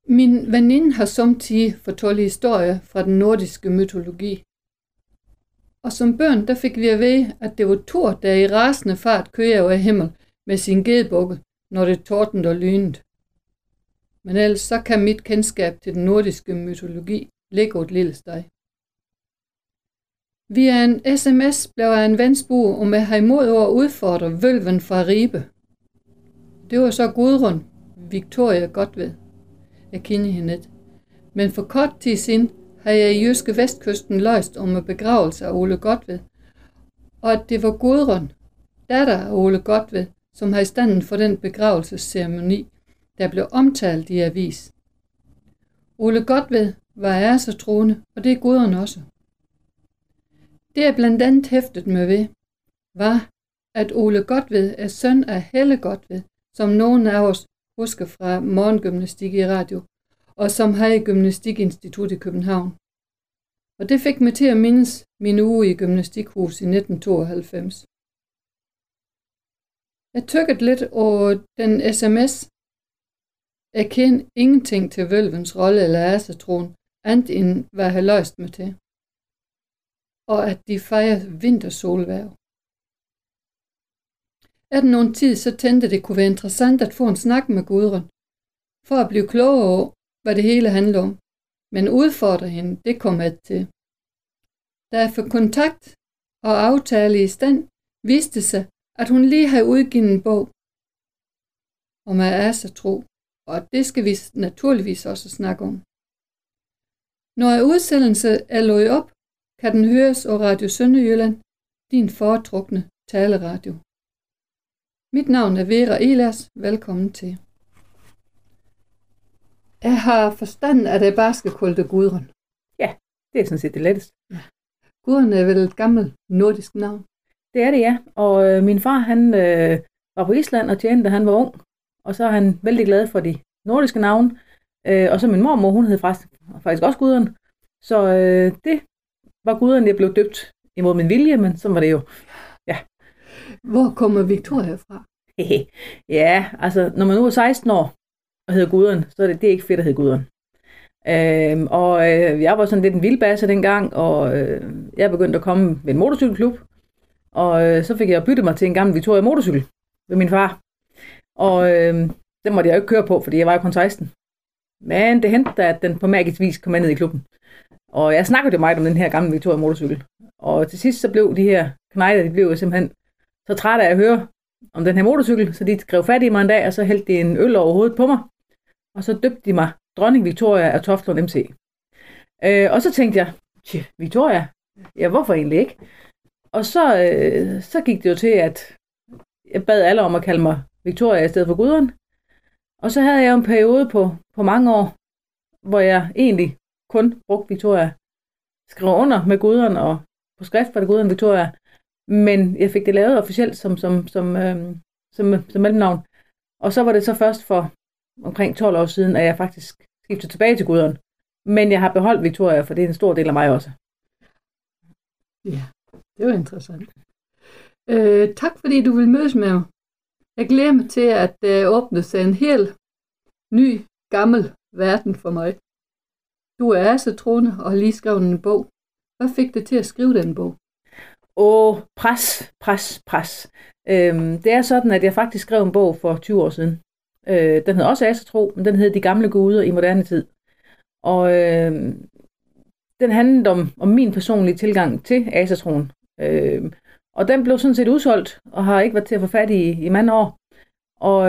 Min veninde har samtidig fortalt historier fra den nordiske mytologi. Og som børn, der fik vi at vide, at det var Thor, der i rasende fart kørte over himmel med sin gedebukke, når det tordnede og lynede. Men ellers så kan mit kendskab til den nordiske mytologi ligge et lille sted. Via en sms blev jeg en ven spurgt, om jeg havde imod over at udfordre vølven fra Ribe. Det var så Gudrun Victoria Godtved. Jeg kender hende ikke. Men for kort tid siden havde jeg i jyske vestkysten løst om en begravelse af Ole Godtved, og at det var Gudrun, datter af Ole Godtved, som havde standen for den begravelsesceremoni, der blev omtalt i avis. Ole Godtved var ærsetroende, og det er Gudrun også. Det er blandt andet hæftet med ved, var, at Ole Godtved er søn af Helle Godtved, som nogen af os husker fra morgengymnastik i radio, og som havde Gymnastikinstitut i København. Og det fik mig til at mindes min uge i gymnastikhus i 1992. Jeg tykkede lidt over den sms. Jeg kender ingenting til vølvens rolle eller ærsetron, andet end hvad jeg har løst mig til. Og at de fejrer vintersolværv. Er der nogen tid, så tænkte det kunne være interessant at få en snak med Gudrun, for at blive klogere over, hvad det hele handler om. Men udfordre hende, det kom jeg til. Da jeg fik kontakt og aftale i stand, viste sig, at hun lige havde udgivet en bog om ærsetro, og det skal vi naturligvis også snakke om. Når udsendelse er lagt op, kan den høres over Radio Sønderjylland, din foretrukne taleradio. Mit navn er Vera Ehlers. Velkommen til. Jeg har forstand, at jeg bare skal kalde det Gudrun. Ja, det er sådan set det letteste. Ja. Gudrun er vel et gammelt nordisk navn? Det er det, ja. Og min far, han var på Island og tjente, da han var ung. Og så er han vældig glad for de nordiske navne. Og så min mormor, hun hed faktisk også Gudrun. Så det var Gudrun, jeg blev døbt imod min vilje, men så var det jo. Ja. Hvor kommer Victoria fra? Ja, altså når man nu er 16 år og hedder Gudrun, så er det ikke fedt at hedde Gudrun. Jeg var sådan lidt en vildbasse dengang, og jeg begyndte at komme ved en motorcykelklub, og så fik jeg byttet mig til en gammel Victoria motorcykel ved min far. Og den måtte jeg jo ikke køre på, fordi jeg var jo kun 16. Men det hentede, at den på magisk vis kom ned i klubben. Og jeg snakkede jo meget om den her gamle Victoria motorcykel. Og til sidst så blev de her knejder, de blev jo simpelthen så trætte af at høre om den her motorcykel, så de skrev fat i mig en dag, og så hældte de en øl over hovedet på mig. Og så døbte de mig Dronning Victoria af Toftlund MC. Og så tænkte jeg, Victoria? Ja, hvorfor egentlig ikke? Og så gik det jo til, at jeg bad alle om at kalde mig Victoria i stedet for Gudrun. Og så havde jeg en periode på mange år, hvor jeg egentlig kun brugte Victoria. Skrev under med Gudrun, og på skrift var det Gudrun Victoria. Men jeg fik det lavet officielt som mellemnavn. Og så var det så først for omkring 12 år siden, at jeg faktisk skiftede tilbage til Gudrun. Men jeg har beholdt Victoria, for det er en stor del af mig også. Ja, det var interessant. Tak fordi du vil mødes med mig. Jeg glæder mig til, at der åbner sig en helt ny, gammel verden for mig. Du er ærsetroende og har lige skrevet en bog. Hvad fik dig til at skrive den bog? Pres. Det er sådan, at jeg faktisk skrev en bog for 20 år siden. Den hed også Ærsetro, men den hed De gamle guder i moderne tid. Og den handlede om min personlige tilgang til Ærsetroen. Og den blev sådan set udsolgt, og har ikke været til at få fat i mange år. Og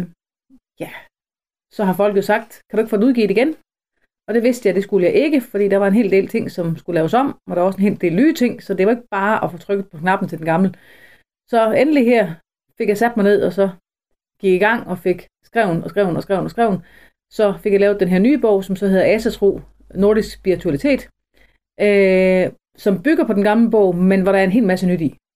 så har folk jo sagt, kan du ikke få den udgivet igen? Og det vidste jeg, det skulle jeg ikke, fordi der var en hel del ting, som skulle laves om, og der var også en hel del nye ting, så det var ikke bare at få trykket på knappen til den gamle. Så endelig her fik jeg sat mig ned, og så gik i gang og fik skreven. Så fik jeg lavet den her nye bog, som så hedder Ærsetro, Nordisk Spiritualitet, som bygger på den gamle bog, men hvor der er en hel masse nyt i.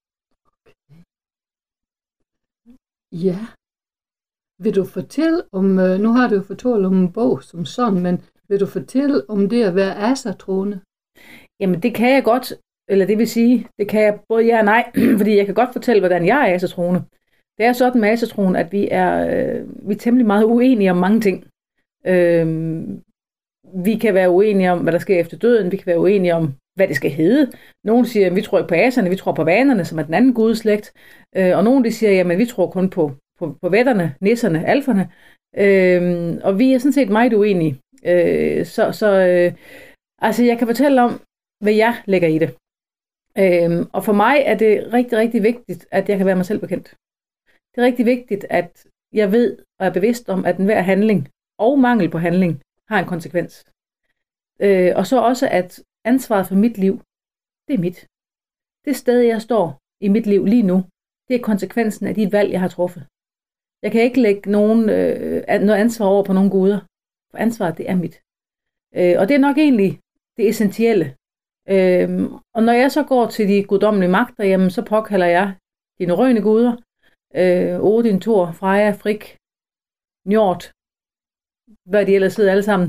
Ja. Vil du fortælle om, nu har du jo fortalt om en bog som sådan, men vil du fortælle om det at være ærsetroende? Jamen det kan jeg godt, eller det vil sige, det kan jeg både ja og nej, fordi jeg kan godt fortælle, hvordan jeg er ærsetroende. Det er sådan med ærsetroen, at vi er temmelig meget uenige om mange ting. Vi kan være uenige om, hvad der sker efter døden. Vi kan være uenige om, hvad det skal hedde. Nogle siger, at vi tror ikke på aserne, vi tror på vanerne, som er den anden gudeslægt. Og nogle de siger, at vi tror kun på vætterne, nisserne, alferne. Og vi er sådan set meget uenige. Altså, jeg kan fortælle om, hvad jeg lægger i det. Og for mig er det rigtig, rigtig vigtigt, at jeg kan være mig selv bekendt. Det er rigtig vigtigt, at jeg ved og er bevidst om, at enhver handling og mangel på handling har en konsekvens. Og så også, at ansvaret for mit liv, det er mit. Det sted, jeg står i mit liv lige nu, det er konsekvensen af de valg, jeg har truffet. Jeg kan ikke lægge noget ansvar over på nogle guder, for ansvaret, det er mit. Og det er nok egentlig det essentielle. Og når jeg så går til de guddommelige magter, jamen, så påkalder jeg de norrøne guder, Odin, Thor, Freja, Frigg, Njord, hvad de ellers hedder alle sammen.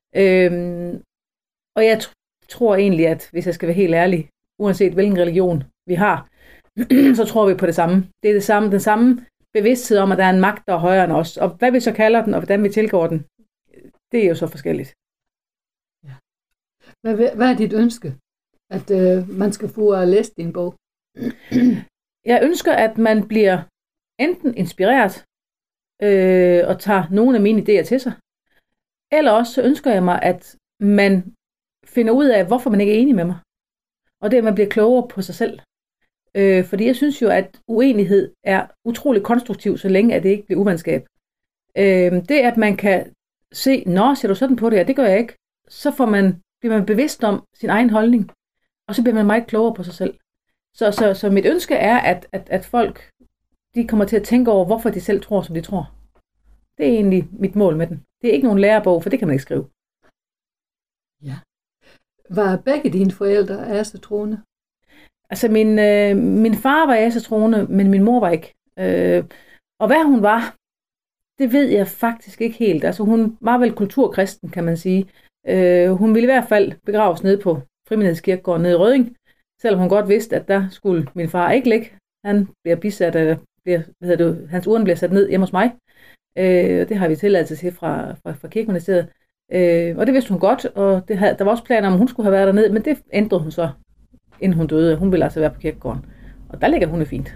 Og jeg tror egentlig, at hvis jeg skal være helt ærlig, uanset hvilken religion vi har, så tror vi på det samme. Det er den samme bevidsthed om, at der er en magt, der er højere end os. Og hvad vi så kalder den, og hvordan vi tilgår den, det er jo så forskelligt. Ja. Hvad er dit ønske? At man skal få læst din bog? Jeg ønsker, at man bliver enten inspireret og tager nogle af mine idéer til sig, eller også så ønsker jeg mig, at man finder ud af, hvorfor man ikke er enig med mig. Og det er, at man bliver klogere på sig selv. Fordi jeg synes jo, at uenighed er utrolig konstruktiv, så længe at det ikke bliver uvenskab. Det, at man kan se, nå, ser du sådan på det, ja, det gør jeg ikke, så bliver man bevidst om sin egen holdning, og så bliver man meget klogere på sig selv. Så mit ønske er, at folk de kommer til at tænke over, hvorfor de selv tror, som de tror. Det er egentlig mit mål med den. Det er ikke nogen lærebog, for det kan man ikke skrive. Ja. Var begge dine forældre asatroende? Altså, min far var asatroende, men min mor var ikke. Og hvad hun var, det ved jeg faktisk ikke helt. Altså, hun var vel kulturkristen, kan man sige. Hun ville i hvert fald begraves nede på Frimenighedskirkegården nede i Rødding, selvom hun godt vidste, at der skulle min far ikke ligge. Han bliver bisat, hans urne bliver sat ned hjemme hos mig. Det har vi tilladelse til fra Kirkeministeriet. Og det vidste hun godt, og der var også planer om, at hun skulle have været dernede, men det ændrede hun så, inden hun døde. Hun ville altså være på kirkegården. Og der ligger hun fint.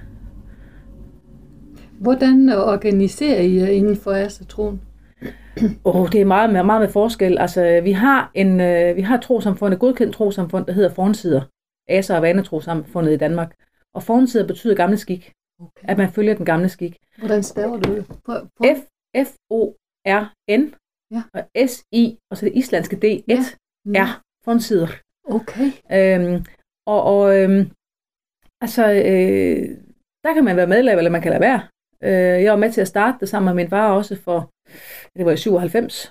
Hvordan organiserer I inden for asatron? Det er meget med forskel. Altså, vi har et trossamfund, et godkendt trossamfund, der hedder Fornsider. Aser- og Vanetrossamfundet i Danmark. Og Fornsider betyder gamle skik. Okay. At man følger den gamle skik. Hvordan staver du det? F-O-R-N og S-I, og så det islandske D-1 er Fornsider. Okay. Der kan man være medlem, eller man kan lade være. Jeg var med til at starte det sammen med min far også det var i 97.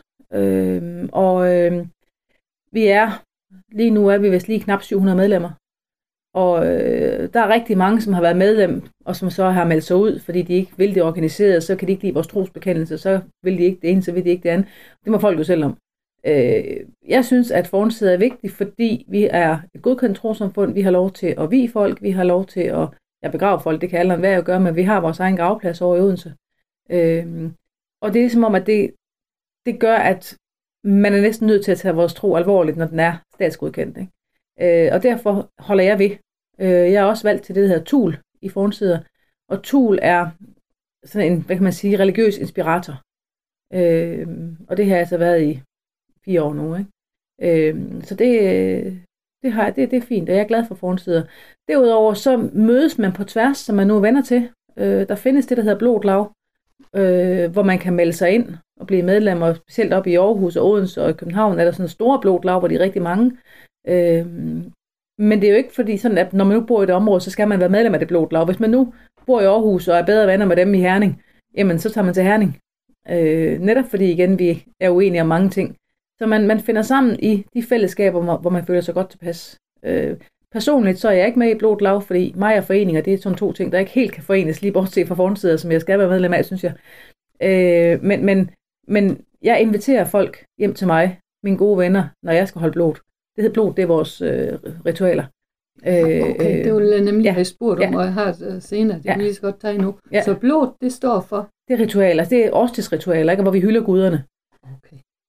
Lige nu er vi vist lige knap 700 medlemmer. Og der er rigtig mange, som har været medlem, og som så har meldt sig ud, fordi de ikke vil det organiseret, så kan de ikke lide vores trosbekendelse, så vil de ikke det ene, så vil de ikke det andet. Det må folk jo selv om. Jeg synes, at Fornsider er vigtigt, fordi vi er et godkendt trossamfund, vi har lov til at vie folk, vi har lov til at begrave folk, det kan alle enhver jo gøre, men vi har vores egen gravplads over i Odense. Og det er som om, at det gør, at man er næsten nødt til at tage vores tro alvorligt, når den er statsgodkendt. Ikke? Og derfor holder jeg ved. Jeg er også valgt til det, der hedder TUL i Fornsider. Og TUL er sådan en, hvad kan man sige, religiøs inspirator. Og det har jeg altså været i 4 år nu. Ikke? Så det er fint, og jeg er glad for Fornsider. Derudover så mødes man på tværs, som man nu er venner til. Der findes det, der hedder Blåt Lav, hvor man kan melde sig ind og blive medlem, og specielt op i Aarhus og Odense og i København er der sådan en store Blåt Lav, hvor de er rigtig mange. Men det er jo ikke fordi sådan, at når man nu bor i et område, så skal man være medlem af det Blåt Lav. Hvis man nu bor i Aarhus og er bedre venner med dem i Herning, jamen så tager man til Herning. Netop fordi igen, vi er uenige om mange ting. Så man finder sammen i de fællesskaber, hvor man føler sig godt tilpas. Personligt så er jeg ikke med i Blåt Lav, fordi mig og foreninger, det er sådan 2 ting, der ikke helt kan forenes, lige bortset fra Fornsider, som jeg skal være medlem af, synes jeg. Men jeg inviterer folk hjem til mig, mine gode venner, når jeg skal holde blot. Det hedder blot, det er vores ritualer. Okay, det vil nemlig have spurgt om, og jeg har det senere, det kan vi lige så godt tage nu. Ja. Så blot, det står for? Det er ritualer, det er årstidsritualer, ikke? Hvor vi hylder guderne. Okay.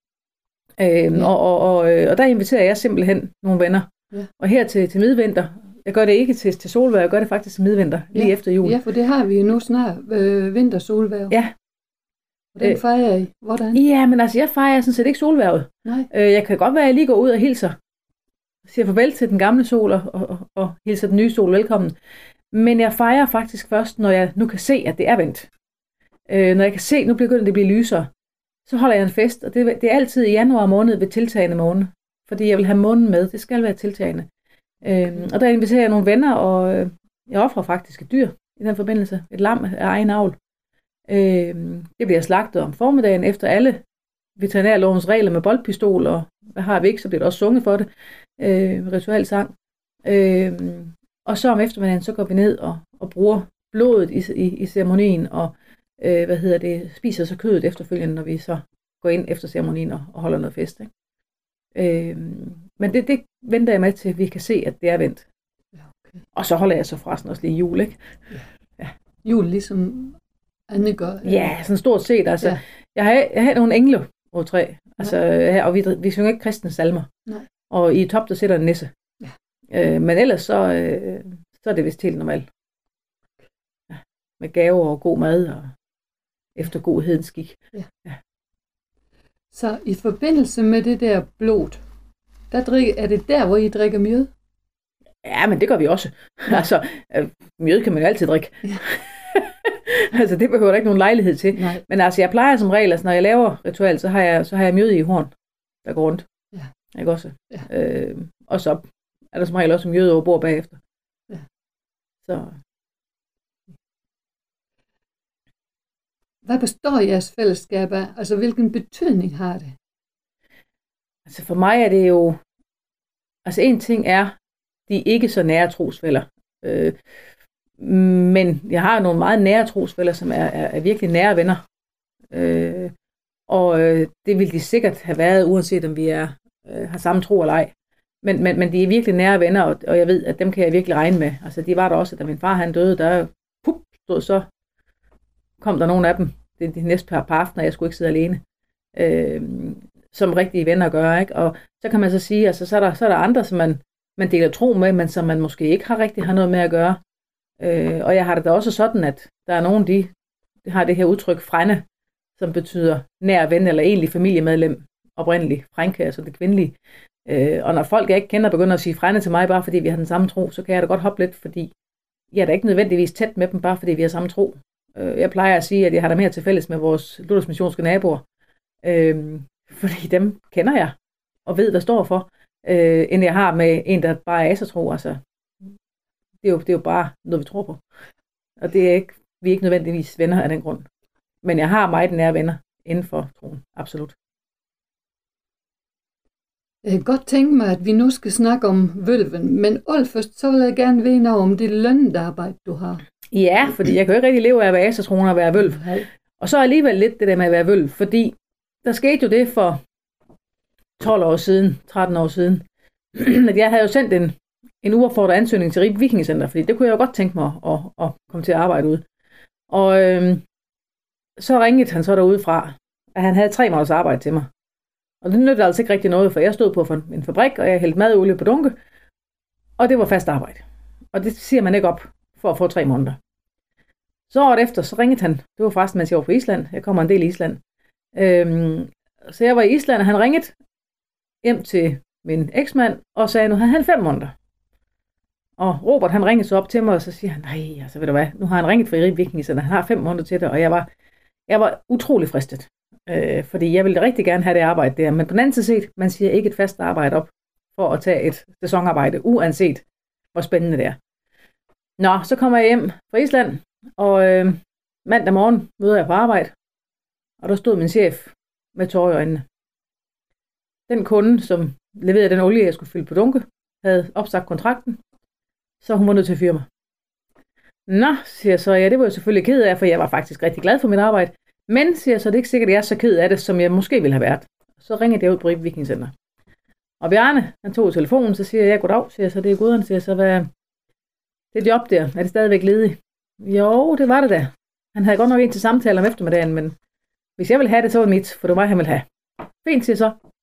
Og der inviterer jeg simpelthen nogle venner. Ja. Og her til midvinter, jeg gør det ikke til solværv, jeg gør det faktisk til midvinter, lige efter jul. Ja, for det har vi jo nu snart, vintersolværv. Ja. Og den fejrer I. Hvordan? Ja, men altså, jeg fejrer sådan set ikke solværvet. Nej. Jeg kan godt være, at jeg lige går ud og hilser. Siger farvel til den gamle sol og hilser den nye sol velkommen. Men jeg fejrer faktisk først, når jeg nu kan se, at det er vendt. Når jeg kan se, at nu begynder det at blive lysere, så holder jeg en fest. Og det er altid i januar måned ved tiltagende måned. Fordi jeg vil have månen med. Det skal være tiltagende. Og der inviterer jeg nogle venner, og jeg offrer faktisk et dyr i den forbindelse. Et lam af egen avl. Det bliver slagtet om formiddagen efter alle veterinærlovens regler med boldpistol, og hvad har vi ikke, så bliver der også sunget for det. Ritualsang. Og så om eftermiddagen, så går vi ned og bruger blodet i ceremonien, og spiser så kødet efterfølgende, når vi så går ind efter ceremonien og holder noget fest. Ikke? Men det venter jeg med til, vi kan se, at det er vendt. Ja, okay. Og så holder jeg så forresten også lige jul, ikke? Ja. Jul ligesom Anne gør. Ja, sådan stort set. Altså, ja. Jeg har nogle engle på træ, altså, og vi synger ikke kristne salmer. Nej. Og i top, der sætter en nisse. Ja. Men ellers så er det vist helt normalt. Ja. Med gaver og god mad og efter godhedens skik. Ja. Ja. Så i forbindelse med det der blod, er det der, hvor I drikker mjød? Ja, men det gør vi også. Ja. Altså, mjød kan man jo altid drikke. Ja. Altså, det behøver der ikke nogen lejlighed til. Nej. Men altså, jeg plejer som regel, altså, når jeg laver ritual, så har jeg mjød i horn, der går rundt. Ja. Ikke også? Ja. Og så er der som regel også mjød over bord bagefter. Ja. Så. Hvad består jeres fællesskab af? Altså, hvilken betydning har det? Altså, for mig er det jo... Altså, en ting er de ikke så nære trosfæller. Men jeg har nogle meget nære trosfæller, som er virkelig nære venner. Og det vil de sikkert have været, uanset om vi har samme tro eller ej. Men de er virkelig nære venner, og jeg ved, at dem kan jeg virkelig regne med. Altså, de var der også, da min far han døde, der stod så kom der nogle af dem, det er de næste par aftener, jeg skulle ikke sidde alene, som rigtige venner gør, ikke? Og så kan man så sige, altså, så er der andre, som man deler tro med, men som man måske ikke har noget med at gøre. Og jeg har det da også sådan, at der er nogen, de har det her udtryk frænde, som betyder nær ven eller egentlig familiemedlem, oprindelig frænke, altså det kvindelige. Og når folk jeg ikke kender begynder at sige frænde til mig, bare fordi vi har den samme tro, så kan jeg da godt hoppe lidt, fordi jeg er da ikke nødvendigvis tæt med dem, bare fordi vi har samme tro. Jeg plejer at sige, at jeg har da mere til fælles med vores luthersk missionske naboer, fordi dem kender jeg og ved, hvad står for, end jeg har med en, der bare er asertro. Altså, det er jo bare noget, vi tror på. Og det er ikke, vi er ikke nødvendigvis venner af den grund. Men jeg har meget nære venner inden for troen, absolut. Jeg kan godt tænke mig, at vi nu skal snakke om vølven, men først så vil jeg gerne vide noget om det lønnet arbejde, du har. Ja, fordi jeg kan jo ikke rigtig leve af at være asertroen og være vølv. Og så alligevel lidt det der med at være vølv, fordi der skete jo det for 12 år siden, 13 år siden, at jeg havde jo sendt en uopfordret ansøgning til Ribe Vikingecenter, fordi det kunne jeg jo godt tænke mig at komme til at arbejde ud. Og så ringede han så derudefra, at han havde 3 måneders arbejde til mig. Og det nyttede altså ikke rigtig noget, for jeg stod på en fabrik, og jeg hældte madolie på dunke, og det var fast arbejde. Og det siger man ikke op for at få 3 måneder. Så året efter, så ringede han. Det var forresten, mens jeg var på Island. Jeg kommer en del i Island. Så jeg var i Island, og han ringede hjem til min eksmand, og sagde, nu havde han 5 måneder. Og Robert, han ringede så op til mig, og så siger han, nej, altså ved du hvad, nu har han ringet fra Ribe Vikingecenter, han har 5 måneder til det, og jeg var utrolig fristet. Fordi jeg ville rigtig gerne have det arbejde der, men på den anden side set, man siger ikke et fast arbejde op, for at tage et sæsonarbejde, uanset hvor spændende det er. Nå, så kommer jeg hjem fra Island, og mandag morgen møder jeg på arbejde, og der stod min chef med tårer i øjnene. Den kunde, som leverede den olie, jeg skulle fylde på dunke, havde opsagt kontrakten, så hun var nødt til at fyre mig. Nå, siger jeg så, ja, det var jeg selvfølgelig ked af, for jeg var faktisk rigtig glad for mit arbejde. Men, siger jeg så, det er ikke sikkert, at jeg er så ked af det, som jeg måske ville have været. Så ringede jeg ud på Ribe Vikingecenter. Og Bjarne, han tog telefonen, så siger jeg, goddag, siger jeg så, det er Gudrun, siger jeg så, hvad det job der, er det stadigvæk ledigt? Jo, det var det da. Han havde godt nok en til samtale om eftermiddagen, men hvis jeg ville have det, så var det mit, for det var mig, han ville have. Fint, siger så,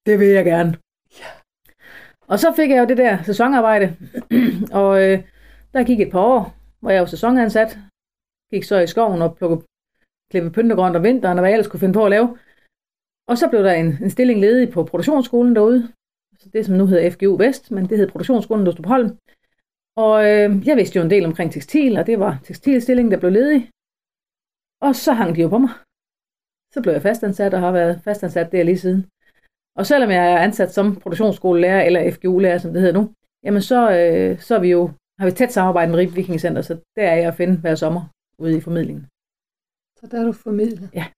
det vil jeg gerne. Ja. Og så fik jeg jo det der sæsonarbejde, og der gik et par år, hvor jeg var sæsonansat. Gik så i skoven og klippe pyntegrønt om vinteren, og hvad jeg ellers kunne finde på at lave. Og så blev der en stilling ledig på produktionsskolen derude. Så det, som nu hedder FGU Vest, men det hed Produktionsskolen Løstrup-Holm. Og jeg vidste jo en del omkring tekstil, og det var tekstilstillingen, der blev ledig. Og så hang de jo på mig. Så blev jeg fastansat og har været fastansat der lige siden. Og selvom jeg er ansat som produktionsskolelærer eller FGU-lærer, som det hedder nu, jamen så har vi tæt samarbejde med Ribe Vikingecenter, så der er jeg at finde hver sommer ude i formidlingen. Så der er du formidlet? Ja.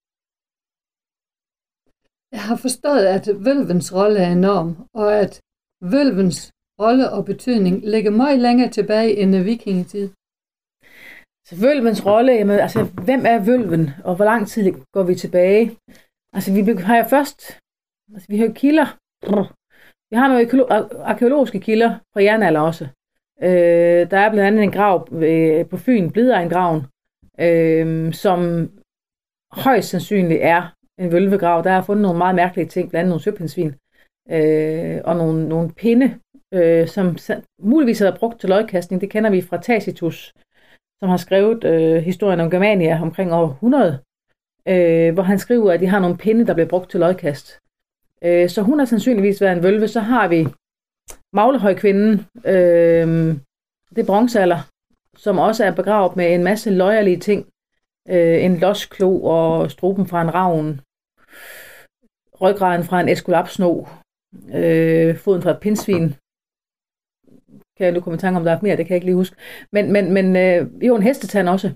Jeg har forstået, at vølvens rolle er enorm, og at vølvens rolle og betydning ligger meget længere tilbage end vikingetid. Så vølvens rolle, jamen, altså hvem er vølven, og hvor lang tid går vi tilbage? Altså vi har jo først, vi har jo kilder. Vi har nogle arkæologiske kilder fra jernalder også. Der er blandt andet en grav på Fyn, Blideregngraven, som højst sandsynligt er en vølvegrav. Der er fundet nogle meget mærkelige ting, blandt andet nogle søpindsvin og nogle pinde, som muligvis har været brugt til lodkastning. Det kender vi fra Tacitus, som har skrevet historien om Germania omkring år 100, hvor han skriver, at de har nogle pinde, der bliver brugt til lodkast. Så hun har sandsynligvis været en vølve. Så har vi Maglehøjkvinden, det er bronzealder, som også er begravet med en masse løjerlige ting. En losklo og struben fra en ravn, ryggraden fra en eskulapsno, foden fra et pindsvin. Kan jeg nu komme i tanke om, der er mere, det kan jeg ikke lige huske. Men jo, en hestetand også.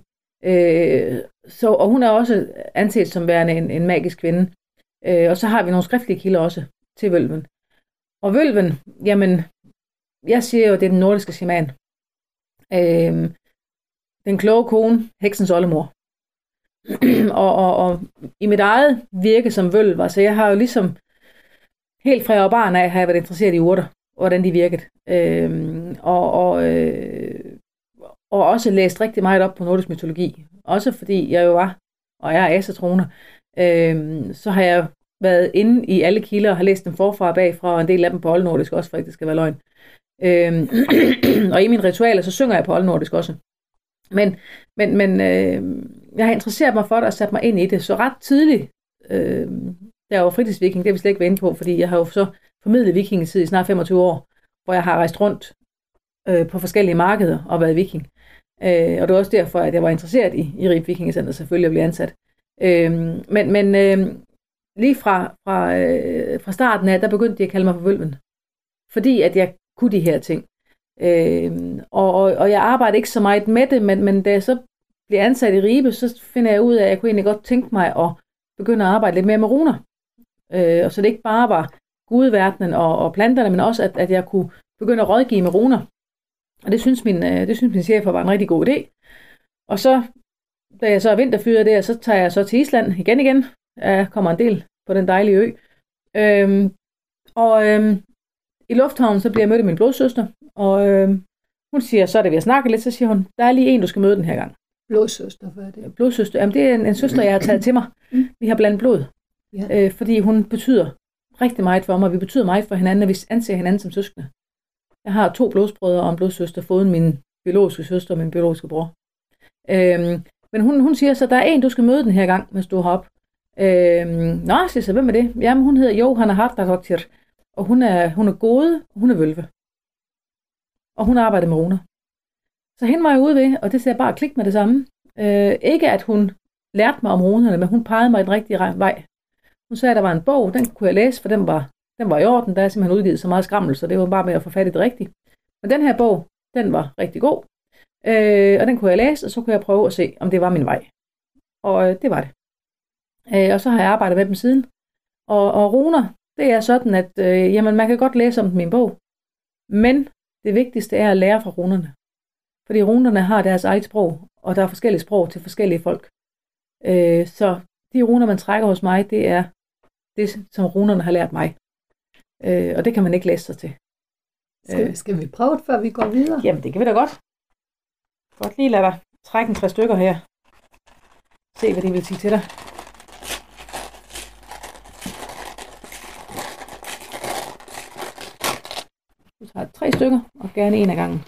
Og hun er også anset som værende en magisk kvinde. Og så har vi nogle skriftlige kilder også til vølven. Og vølven, jamen, jeg siger jo, det er den nordiske shaman. Den kloge kone, heksens oldemor. og i mit eget virke som vølv, altså jeg har jo ligesom helt fra jeg var barn af, har jeg været interesseret i urter, hvordan de virkede. Og også læst rigtig meget op på nordisk mytologi. Også fordi jeg jo var, og jeg er asatroner, så har jeg været inde i alle kilder og har læst dem forfra og bagfra, og en del af dem på oldnordisk også, for ikke det skal være løgn. Og i mine ritualer, så synger jeg på oldnordisk også. Men jeg har interesseret mig for det og sat mig ind i det, så ret tidligt, da jeg var fritidsviking, det vil vi slet ikke være inde på, fordi jeg har jo så formidlet vikingetid i snart 25 år, hvor jeg har rejst rundt på forskellige markeder og været viking. Og det var også derfor, at jeg var interesseret i Ribe Vikingecenter selvfølgelig at blive ansat. Men lige fra starten af, der begyndte de at kalde mig for vølven. Fordi at jeg kunne de her ting. Og jeg arbejder ikke så meget med det, men da jeg så bliver ansat i Ribe, så finder jeg ud af, at jeg kunne egentlig godt tænke mig at begynde at arbejde lidt mere med runer. Og så det ikke bare var gudeverdenen og planterne, men også at jeg kunne begynde at rådgive med runer. Og det synes min chef var en rigtig god idé. Og så, da jeg så er vinterfyret der, så tager jeg så til Island igen. Jeg kommer en del på den dejlige ø. I lufthavnen, så bliver jeg mødt af min blodsøster, og hun siger, så er det ved at snakke lidt, så siger hun, der er lige en, du skal møde den her gang. Blodsøster, hvad er det? Blodsøster, jamen det er en søster, jeg har taget til mig. Vi har blandet blod, fordi hun betyder rigtig meget for mig, vi betyder meget for hinanden, og vi anser hinanden som søskende. Jeg har 2 blodsbrødre og en blodsøster, foruden min biologiske søster og min biologiske bror. Men hun siger så, der er en, du skal møde den her gang, hvis du er heroppe. Nå, siger så, hvem er det? Jamen, hun hedder Johanna Hartdagoktir, og hun er gode, hun er vølve. Og hun arbejder med runer. Så hende var jeg ude ved, og det ser bare klik med det samme. Ikke at hun lærte mig om runerne, men hun pegede mig i den rigtige vej. Hun sagde, at der var en bog, den kunne jeg læse, for den var i orden. Der er simpelthen udgivet så meget skrammel, så det var bare med at få fat i det rigtige. Men den her bog, den var rigtig god. Og den kunne jeg læse, og så kunne jeg prøve at se, om det var min vej. Og det var det. Og så har jeg arbejdet med dem siden. Og runer, det er sådan, at jamen, man kan godt læse om dem i en bog. Men det vigtigste er at lære fra runerne. Fordi runerne har deres eget sprog, og der er forskellige sprog til forskellige folk. Så de runer, man trækker hos mig, det er det, som runerne har lært mig. Og det kan man ikke læse sig til. Skal vi prøve det, før vi går videre? Jamen, det kan vi da godt. Godt lige lade dig trække 3 stykker her. Se, hvad det vil sige til dig. Du tager 3 stykker, og gerne en af gangen.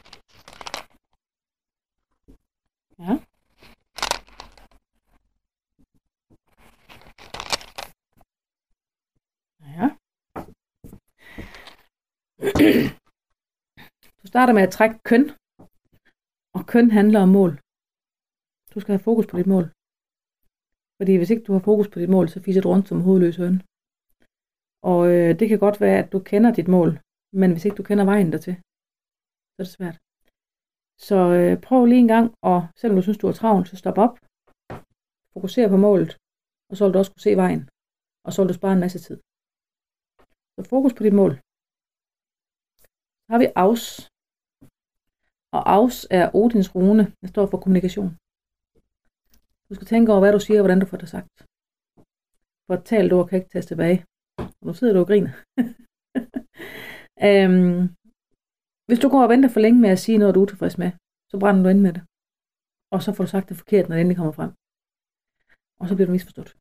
Ja. Ja. Du starter med at trække køn. Og køn handler om mål. Du skal have fokus på dit mål. Fordi hvis ikke du har fokus på dit mål, så fiser du rundt som hovedløs høne. Og det kan godt være, at du kender dit mål. Men hvis ikke du kender vejen dertil, så er det svært. Så prøv lige en gang, og selvom du synes, du er travlt, så stop op. Fokuser på målet. Og så vil du også kunne se vejen. Og så vil du spare en masse tid. Så fokus på dit mål. Så har vi Aus. Og Aus er Odins rune, der står for kommunikation. Du skal tænke over, hvad du siger, og hvordan du får det sagt. For et talt ord kan ikke tages tilbage. Og nu sidder du og griner. Hvis du går og venter for længe med at sige noget, du er utilfreds med, så brænder du ind med det. Og så får du sagt det forkert, når det endelig kommer frem. Og så bliver du misforstået.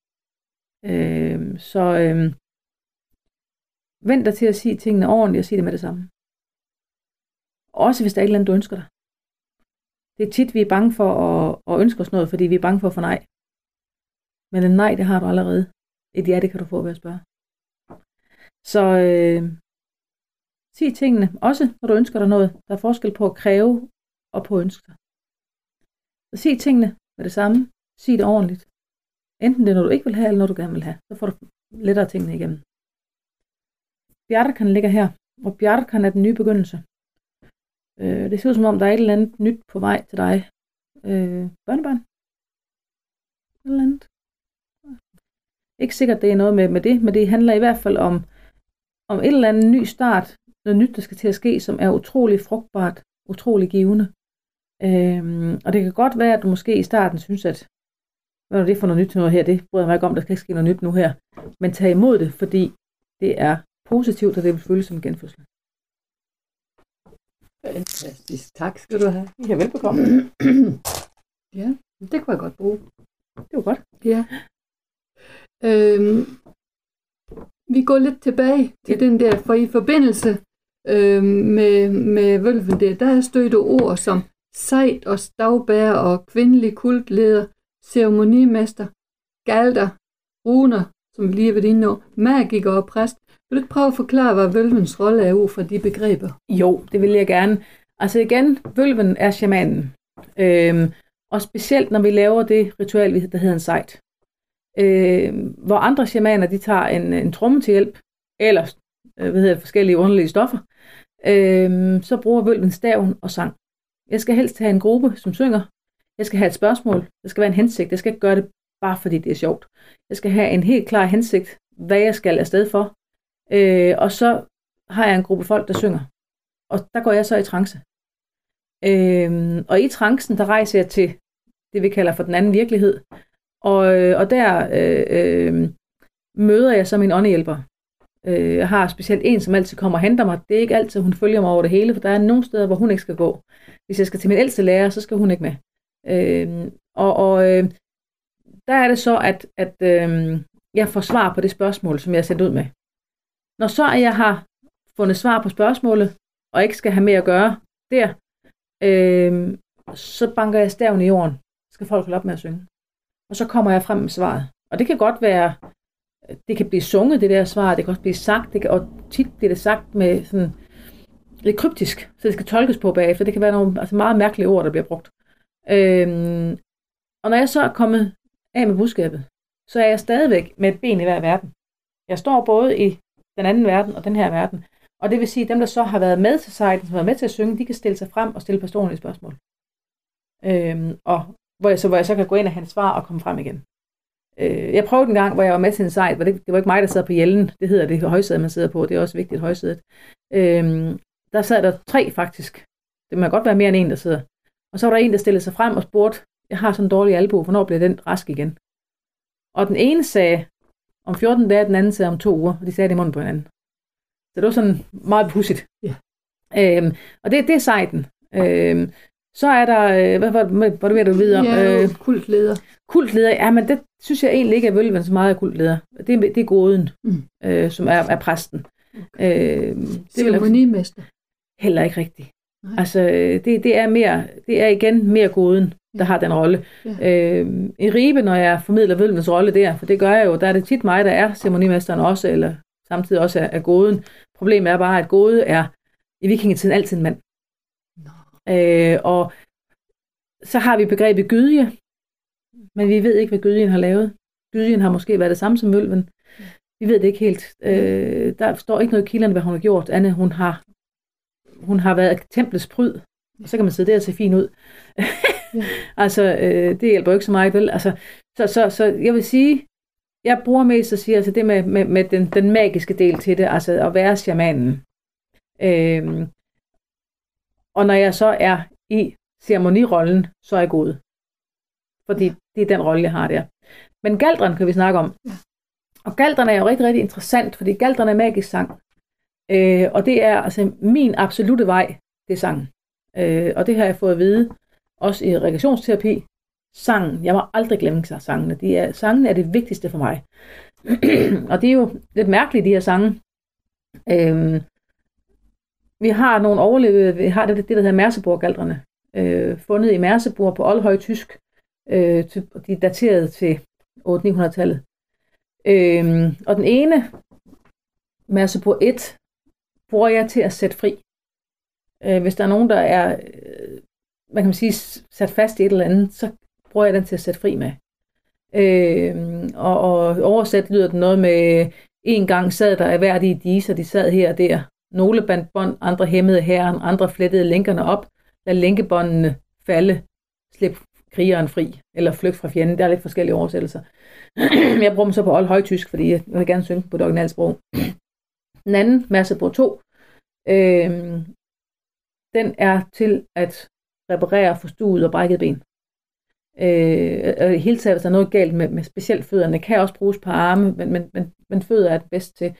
Vent dig til at sige tingene ordentligt og sige det med det samme. Også hvis der er et eller andet, du ønsker dig. Det er tit, vi er bange for at ønske os noget, fordi vi er bange for at få nej. Men en nej, det har du allerede. Et ja, det kan du få ved at spørge. Så sig tingene, også når du ønsker dig noget. Der er forskel på at kræve og på at ønske sig. Så sig tingene med det samme. Sig det ordentligt. Enten det er noget, du ikke vil have, eller noget, du gerne vil have. Så får du lettere tingene igennem. Bjarkan ligger her, og Bjarkan er den nye begyndelse. Det ser ud som om, der er et eller andet nyt på vej til dig. Børnebørn? Et eller andet. Ikke sikkert, det er noget med det, men det handler i hvert fald om et eller andet ny start. Noget nyt, der skal til at ske, som er utrolig frugtbart, utrolig givende. Og det kan godt være, at du måske i starten synes, at hvad er det for noget nyt noget her? Det bryder mig ikke om, der skal ikke ske noget nyt nu her. Men tag imod det, fordi det er positivt, og det vil føles som en genfødsel. Fantastisk. Tak skal du have. Ja, velbekomme. Ja, det kunne jeg godt bruge. Det var godt. Ja. Vi går lidt tilbage til den der, for i forbindelse med vølven der stødte ord som sejt og stavbærer og kvindelig kultleder, ceremonimester, galter, runer, som vi lige har været inde på, magiker og præst. Vil du ikke prøve at forklare, hvad vølvens rolle er ud fra de begreber? Jo, det vil jeg gerne. Altså igen, vølven er shamanen. Og specielt når vi laver det ritual, der hedder en sejt. Hvor andre shamaner, de tager en tromme til hjælp, eller forskellige underlige stoffer, så bruger vølven staven og sang. Jeg skal helst have en gruppe, som synger. Jeg skal have et spørgsmål. Der skal være en hensigt. Jeg skal ikke gøre det bare fordi det er sjovt. Jeg skal have en helt klar hensigt, hvad jeg skal afsted for. Og så har jeg en gruppe folk, der synger. Og der går jeg så i trance. Og i trancen, der rejser jeg til det, vi kalder for den anden virkelighed. Og der møder jeg så min åndehjælper. Jeg har specielt en, som altid kommer og henter mig. Det er ikke altid, hun følger mig over det hele, for der er nogle steder, hvor hun ikke skal gå. Hvis jeg skal til min ældste lærer, så skal hun ikke med. Der er det så, at jeg får svar på det spørgsmål, som jeg er sendt ud med. Når så jeg har fundet svar på spørgsmålet, og ikke skal have mere at gøre der, så banker jeg staven i jorden. Så skal folk holde op med at synge. Og så kommer jeg frem med svaret. Og det kan godt være, det kan blive sunget, det der svar, det kan også blive sagt, og tit bliver det sagt med sådan lidt kryptisk, så det skal tolkes på bagefter. Det kan være nogle meget mærkelige ord, der bliver brugt. Og når jeg så er kommet af med budskabet, så er jeg stadigvæk med et ben i hver verden. Jeg står både i den anden verden og den her verden. Og det vil sige, at dem, der så har været med til sejten, som har været med til at synge, de kan stille sig frem og stille personlige spørgsmål. Og hvor jeg så kan gå ind og have et svar og komme frem igen. Jeg prøvede en gang, hvor jeg var med til en sejt, hvor det var ikke mig, der sad på hjælden. Det hedder det højsæde, man sidder på. Det er også vigtigt, højsædet. Der sad der 3 faktisk. Det må godt være mere end en, der sidder. Og så var der en, der stillede sig frem og spurgte, jeg har sådan en dårlig albue, hvornår bliver den rask igen? Og den ene sagde om 14 dage, den anden sagde om 2 uger, og de sagde det i munden på hinanden. Så det var sådan meget pudsigt. Yeah. Og det er sejten. Så er der, hvad var det, du ved om? Ja, kultleder. Kultleder, ja, men det synes jeg egentlig ikke er vølven så meget af kultleder. Det er gåden, som er præsten. Ceremonimester. Heller ikke rigtigt. Nej. Altså, det er igen mere gåden, der har den rolle. Ja. I Ribe, når jeg formidler vølvens rolle der, for det gør jeg jo, der er det tit mig, der er ceremonimesteren også, eller samtidig også er gåden. Problemet er bare, at gåde er i vikingetiden altid en mand. Og så har vi begrebet gydje, men vi ved ikke, hvad gydjen har lavet. Gydjen har måske været det samme som vølven. Vi ved det ikke helt. Der står ikke noget i kilderne, hvad hun har gjort, andet hun har været templets pryd, og så kan man sidde der og se fin ud. Altså, det hjælper jo ikke så meget, vel? Altså, så jeg vil sige, jeg bruger mest at sige, altså det med den magiske del til det, altså at være shamanen. Og når jeg så er i ceremonirollen, så er jeg god. Fordi det er den rolle, jeg har der. Men galdren kan vi snakke om. Og galdren er jo rigtig, rigtig interessant, fordi galdren er magisk sang. Og det er altså min absolute vej, det er sang. Og det har jeg fået at vide, også i regressionsterapi. Sangen, jeg må aldrig glemme sangene. Sangene er det vigtigste for mig. Og det er jo lidt mærkeligt, de her sange. Vi har nogle overlevede, vi har det der hedder Merseburg-galdrene, fundet i Merseburg på oldhøjtysk. De er dateret til 800-900-tallet. Og den ene, Merseburg 1, bruger jeg til at sætte fri. Hvis der er nogen, der er, man kan sige, sat fast i et eller andet, så bruger jeg den til at sætte fri med. Og oversat lyder det noget med, en gang sad der af hvert i diser, de sad her og der. Nogle bandt bånd, andre hæmmede hæren, andre flettede lænkerne op, lad lænkebåndene falde, slip krigeren fri, eller flygt fra fjenden. Der er lidt forskellige oversættelser. Jeg bruger dem så på oldhøjtysk, fordi jeg vil gerne synge på det originale sprog. Den anden, Merseburg 2, den er til at reparere forstuede og brækket ben. Og i hele taget, hvis der er noget galt med specielt fødderne, kan også bruges på arme, men fødder er det bedst til.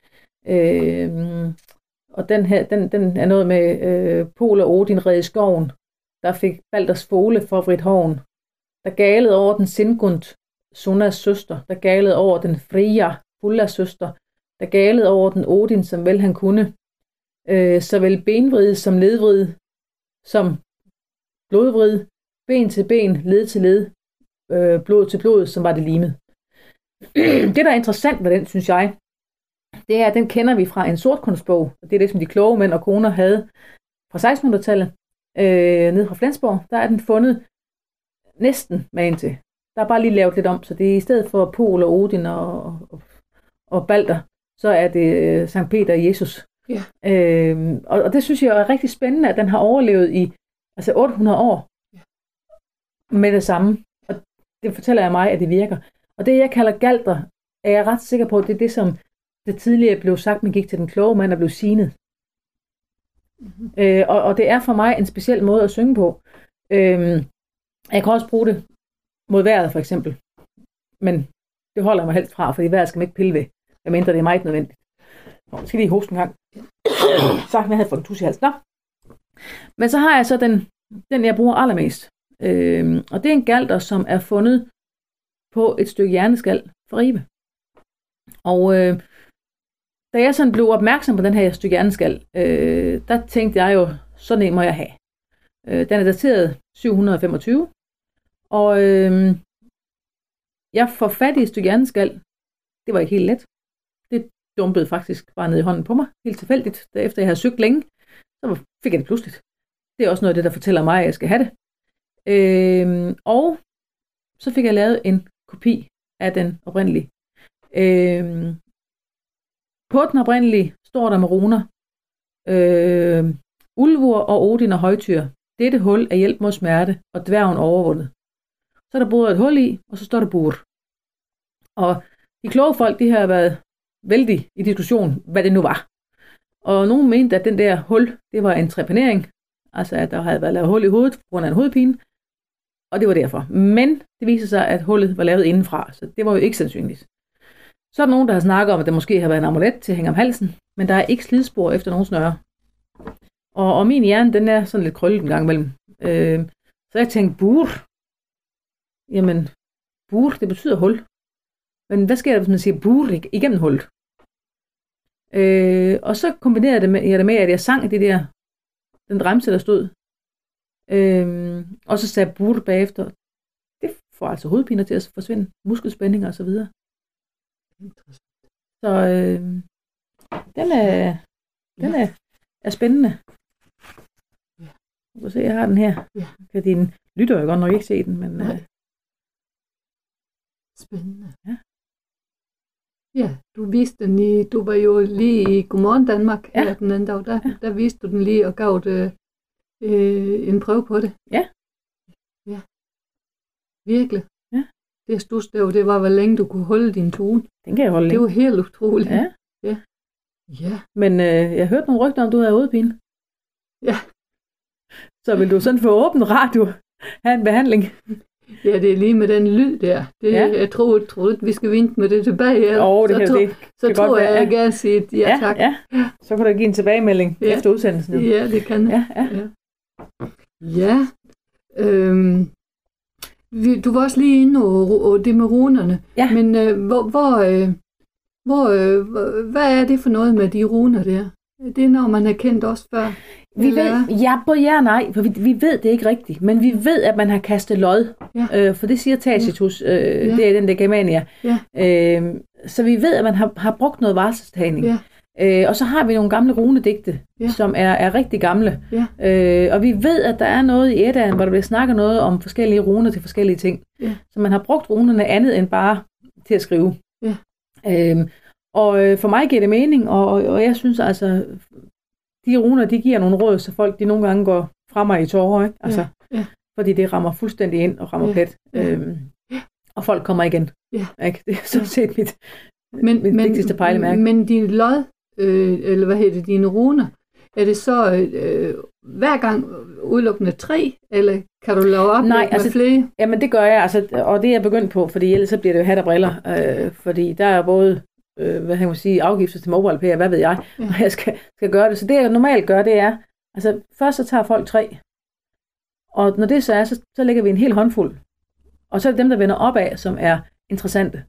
Og den her, den er noget med Pol og Odin red i skoven, der fik Balders Fole for Vrit Hoven, der galede over den Singund, Sunas søster, der galede over den Freja, Hullas søster, der galede over den Odin, som vel han kunne, såvel benvrid som ledvrid, som blodvrid, ben til ben, led til led, blod til blod, som var det limet. Det, der er interessant ved den, synes jeg, det er, at den kender vi fra en sortkunstbog. Det er det, som de kloge mænd og koner havde fra 1600-tallet, nede fra Flensborg. Der er den fundet næsten magen til. Der er bare lige lavet lidt om, så det er i stedet for Pol og Odin og Balder, så er det Sankt Peter og Jesus. Ja. Og det synes jeg er rigtig spændende, at den har overlevet i 800 år med det samme. Og det fortæller jeg mig, at det virker. Og det, jeg kalder galter, er jeg ret sikker på, at det er det, som det tidligere blev sagt, man gik til den kloge mand og blev signet. Mm-hmm. Og det er for mig en speciel måde at synge på. Jeg kan også bruge det mod vejret, for eksempel. Men det holder jeg mig helst fra, fordi vejret skal man ikke pille ved. Jeg mener, det er meget nødvendigt. Jeg skal lige hoste en gang. Så jeg havde fået en tus i halsen. Men så har jeg så den jeg bruger allermest. Og det er en galter, som er fundet på et stykke hjerneskal for Ribe. Og da jeg sådan blev opmærksom på den her stykke hjerneskal, der tænkte jeg jo, sådan en må jeg have. Den er dateret 725, og jeg får fat i et stykke hjerneskal. Det var ikke helt let. Det dumpede faktisk bare ned i hånden på mig, helt tilfældigt. Efter jeg havde søgt længe, så fik jeg det pludseligt. Det er også noget af det, der fortæller mig, at jeg skal have det. Og så fik jeg lavet en kopi af den oprindelige. På den oprindelige står der med runer. Ulvur og Odin og højtyr. Dette hul er hjælp mod smerte, og dværgen overvundet. Så er der boret et hul i, og så står der bur. Og de kloge folk, de har været vældig i diskussion, hvad det nu var. Og nogen mente, at den der hul, det var en trepanering. Altså, at der havde været lavet hul i hovedet på grund af en hovedpine. Og det var derfor. Men det viser sig, at hullet var lavet indenfra, så det var jo ikke sandsynligt. Så er der nogen, der har snakket om, at der måske har været en amulet til at hænge om halsen, men der er ikke slidspor efter nogen snøre. Og min hjerne, den er sådan lidt krøllet en gang imellem. Så jeg tænkte, bur. Jamen, bur, det betyder hul. Men hvad sker der, hvis man siger bur igennem hullet? Og så kombinerede jeg det med, at jeg sang den remse, der stod. Og så sagde jeg burde bagefter. Det får altså hovedpiner til at forsvinde. Muskelspændinger og så videre. Så den er spændende. Du kan se, jeg har den her. Ja. Kan dine lytter jo godt nok ikke se den, men... Spændende. Ja. Ja, du var jo lige i Godmorgen Danmark Ja. her den anden dag. Der viste du den lige og gav det en prøve på det. Ja. Ja. Virkelig. Ja. Det stusdev, det var, hvor længe du kunne holde din tone. Den kan jeg holde Det var helt utroligt. Ja. Ja. Ja. Men jeg hørte nogle rygter om, du havde hovedpine. Ja. Så vil du sådan få åben radio have en behandling? Ja, det er lige med den lyd der. Det, Ja. Jeg tror ikke, vi skal vente med det tilbage. Det Så tror godt jeg, være. jeg gerne sige ja tak. Ja. Så kan du give en tilbagemelding efter udsendelsen. Jo. Ja, det kan jeg. Ja. Ja. Du var også lige inde og det med runerne. Ja. Men hvad er det for noget med de runer der? Det er når man har kendt os før. Vi ved, både ja og nej, for vi ved det ikke rigtigt, men vi ved, at man har kastet lod, for det siger Tacitus, det er den der Germania. Ja. Så vi ved, at man har brugt noget varselstagning. Ja. Og så har vi nogle gamle runedigte, som er rigtig gamle. Ja. Og vi ved, at der er noget i Eddaen, hvor der bliver snakket noget om forskellige runer til forskellige ting. Ja. Så man har brugt runerne andet end bare til at skrive. Ja. Og for mig giver det mening, og jeg synes altså, de runer, de giver nogle råd, så folk de nogle gange går fra mig i tårer, ikke? Altså, fordi det rammer fuldstændig ind og rammer plet. Og folk kommer igen. Ja. Ikke? Det er sådan set mit vigtigste pejlemærke. Men din lod, eller hvad hedder det, dine runer, er det så hver gang udelukkende 3, eller kan du lave op med flere? Jamen det gør jeg, altså, og det er jeg begyndt på, fordi ellers så bliver det jo hat og briller, fordi der er både hvad kan man sige, afgifter til MobilePay, hvad ved jeg, når jeg skal gøre det. Så det jeg normalt gør, det er, altså først så tager folk 3, og når det så er, så lægger vi en hel håndfuld, og så er det dem, der vender opad, som er interessante.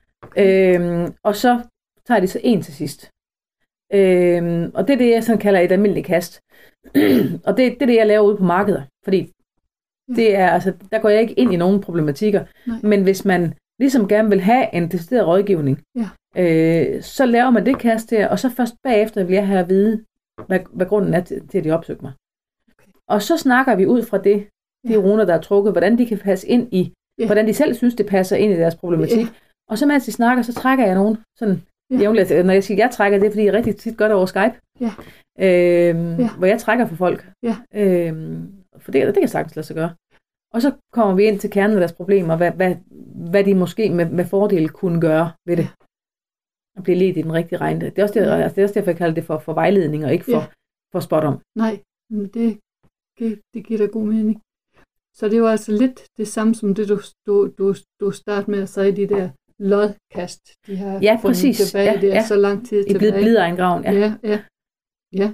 Og så tager de så 1 til sidst. Og det er det, jeg sådan kalder et almindeligt kast. Og det er det, jeg laver ude på markeder, fordi det er, altså, der går jeg ikke ind i nogen problematikker, men hvis man ligesom gerne vil have en decideret rådgivning, så laver man det kast her, og så først bagefter vil jeg have at vide, hvad grunden er til at de opsøger mig. Okay. Og så snakker vi ud fra det, de runer, der er trukket, hvordan de kan passe ind i, hvordan de selv synes, det passer ind i deres problematik. Og så mens de snakker, så trækker jeg nogen sådan jævnligt. Når jeg siger, jeg trækker, det er fordi, jeg rigtig tit gør det over Skype. Hvor jeg trækker for folk. For det kan sagtens lade sig gøre. Og så kommer vi ind til kernen af deres problemer, hvad de måske med fordel kunne gøre ved det. Og blive ledt i den rigtige regne. Det er også derfor, jeg kalder det for vejledning, og ikke for spot om. Nej, men det giver da god mening. Så det var altså lidt det samme som det, du startede med at sige, de der lodkast, de har præcis. Tilbage, det er så lang tid tilbage. I blevet blidejengraven, ja.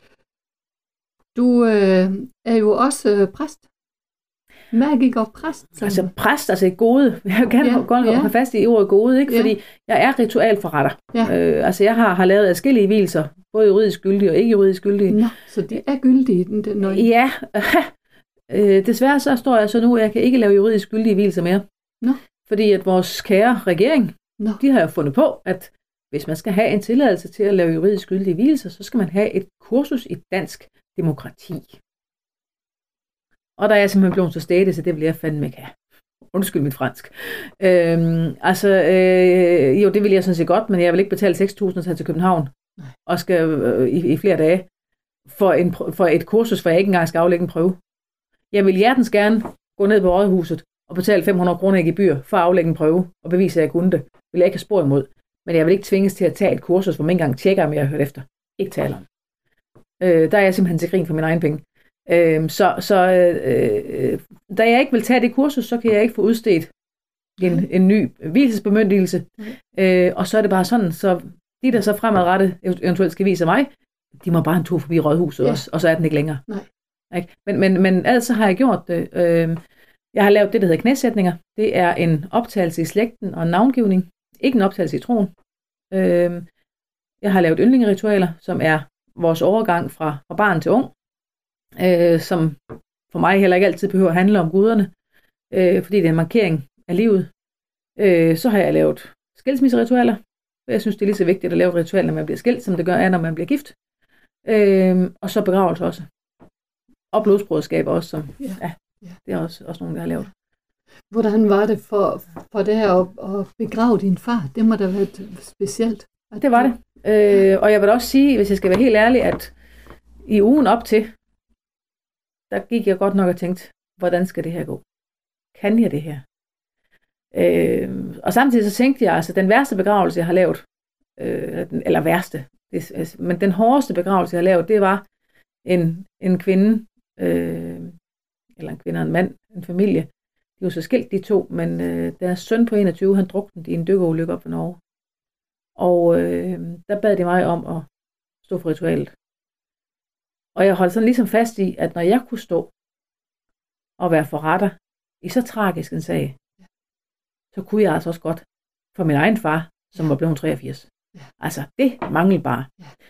Du er jo også præst. Magiker præst. Altså præst, altså gode. Jeg vil gerne holde fast i ordet gode, ikke? Fordi jeg er ritualforretter. Altså jeg har lavet adskillige vielser, både juridisk gyldige og ikke juridisk gyldige. Nå, så det er gyldige? Ja. Desværre så står jeg så nu, at jeg kan ikke lave juridisk gyldige vielser mere. Nå. Fordi at vores kære regering, de har jo fundet på, at hvis man skal have en tilladelse til at lave juridisk gyldige vielser, så skal man have et kursus i dansk demokrati. Og der er jeg simpelthen blevet så stædig, så det vil jeg fandme ikke have. Undskyld mit fransk. Jo, det vil jeg sådan set godt, men jeg vil ikke betale 6.000 at tage til København. Og skal i flere dage for et kursus, hvor jeg ikke engang skal aflægge en prøve. Jeg vil hjertens gerne gå ned på rådhuset og betale 500 kroner i gebyr for at aflægge en prøve og bevise, at jeg kunne det. Vil jeg ikke have spor imod. Men jeg vil ikke tvinges til at tage et kursus, hvor man ikke engang tjekker, om jeg har hørt efter. Ikke taler om. Der er jeg simpelthen til grin for mine egne penge. Da jeg ikke vil tage det kursus, så kan jeg ikke få udstedt en ny vielsesbemyndigelse. Og så er det bare sådan, så de, der så fremadrettet eventuelt skal vise mig, de må bare en tur forbi rådhuset også, og så er den ikke længere. Nej. Men altså har jeg gjort det. Jeg har lavet det, der hedder knæsætninger. Det er en optagelse i slægten og en navngivning. Ikke en optagelse i troen. Jeg har lavet yndlingeritualer, som er vores overgang fra barn til ung, som for mig heller ikke altid behøver at handle om guderne, fordi det er en markering af livet. Så har jeg lavet skilsmisseritualer. Jeg synes, det er lige så vigtigt at lave et ritual, når man bliver skilt, som det gør, når man bliver gift. Og så begravelse også. Og blodsbroderskab også, som det er også nogle, jeg har lavet. Hvordan var det for det her at begrave din far? Det må da have været specielt. Det var det. Og jeg vil også sige, hvis jeg skal være helt ærlig, at i ugen op til, der gik jeg godt nok og tænkte, hvordan skal det her gå? Kan jeg det her? Og samtidig så tænkte jeg, altså den værste begravelse, jeg har lavet, eller værste, men den hårdeste begravelse, jeg har lavet, det var en kvinde, eller en kvinde og en mand, en familie. De var så skilt, de to, men deres søn på 21, han druknede i en dykkerulykke op for Norge. Og der bad de mig om at stå for ritualet. Og jeg holdt sådan ligesom fast i, at når jeg kunne stå og være forretter i så tragisk en sag, så kunne jeg altså også godt for min egen far, som var blevet 83. Altså, det manglede bare.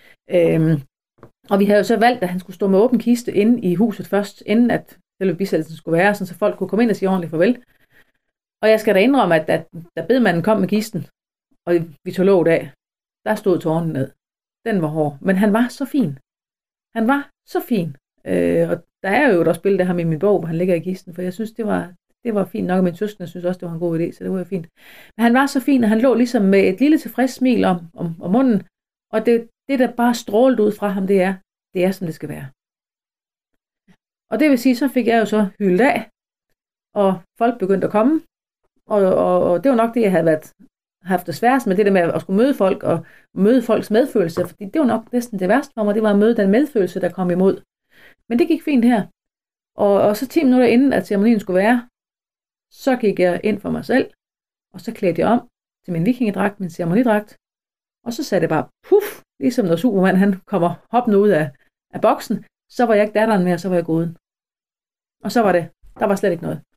Og vi havde jo så valgt, at han skulle stå med åben kiste inde i huset først, inden at selve bisættelsen skulle være, så folk kunne komme ind og sige ordentligt farvel. Og jeg skal da indrømme, at da bedemanden kom med kisten, og vi tog låget af, der stod tårnen ned. Den var hård, men han var så fin. Han var så fin. Og der er jo også billede af ham i min bog, hvor han ligger i kisten, for jeg synes, det var fint nok, og min søskende synes også, det var en god idé, så det var jo fint. Men han var så fin, og han lå ligesom med et lille tilfreds smil om munden, og det der bare strålede ud fra ham, det er som det skal være. Og det vil sige, så fik jeg jo så hyldet af, og folk begyndte at komme, og det var nok det, jeg havde haft det sværest med, det der med at skulle møde folk, og møde folks medfølelse, fordi det var nok næsten det værste for mig, det var at møde den medfølelse, der kom imod. Men det gik fint her. Og så 10 minutter inden, at ceremonien skulle være, så gik jeg ind for mig selv, og så klædte jeg om til min vikingedragt, min ceremonidragt, og så satte det bare puff, ligesom når Superman han kommer hoppende ud af boksen, så var jeg ikke datteren mere, så var jeg gåden. Og så var det, der var slet ikke noget.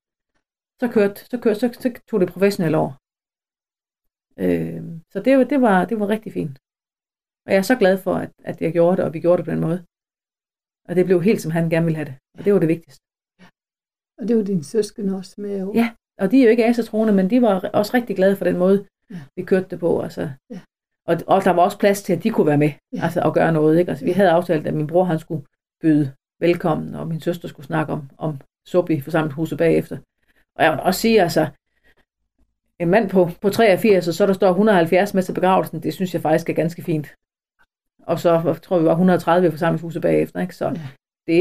Så tog det professionelt over. Så det var rigtig fint. Og jeg er så glad for, at jeg gjorde det, og vi gjorde det på den måde. Og det blev helt, som han gerne ville have det. Og det var det vigtigste. Og det var dine søskende også med over. Ja, og de er jo ikke asatroende, men de var også rigtig glade for den måde, vi kørte det på. Altså. Ja. Og der var også plads til, at de kunne være med, altså at gøre noget. Ikke? Altså, vi havde aftalt, at min bror han skulle byde velkommen, og min søster skulle snakke om suppe i forsamlingshuset bagefter. Og jeg vil også sige, altså, en mand på 83, og så der står 170 med til begravelsen, det synes jeg faktisk er ganske fint. Og så tror vi var 130 i forsamlingshuset bagefter, ikke? Så det...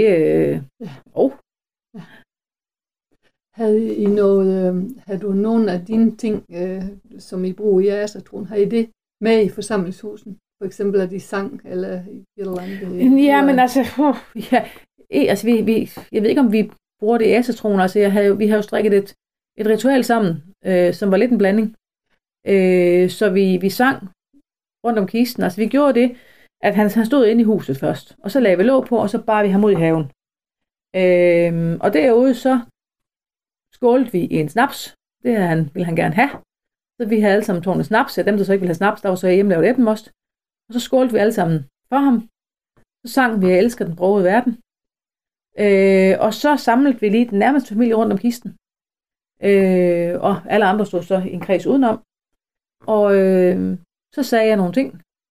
Havde du nogle af dine ting, som I bruger i asatron, har I det med i forsamlingshusen? For eksempel, at de sang, eller i et eller andet? Ja, men altså... jeg ved ikke, om vi bruger det i asatron. Altså, vi har jo strikket et ritual sammen, som var lidt en blanding. Så vi sang rundt om kisten. Altså, vi gjorde det, at han stod inde i huset først, og så lagde vi låg på, og så bar vi ham ud i haven. Og derude så skålte vi i en snaps. Det ville han gerne have. Så vi havde alle sammen tårnet snaps. Ja, dem, der så ikke ville have snaps, der var så hjemmelavet æblemost. Og så skålte vi alle sammen for ham. Så sang vi, jeg elsker den brogede verden. Og så samlede vi lige den nærmeste familie rundt om kisten. Og alle andre stod så i en kreds udenom. Og så sagde jeg nogle ting.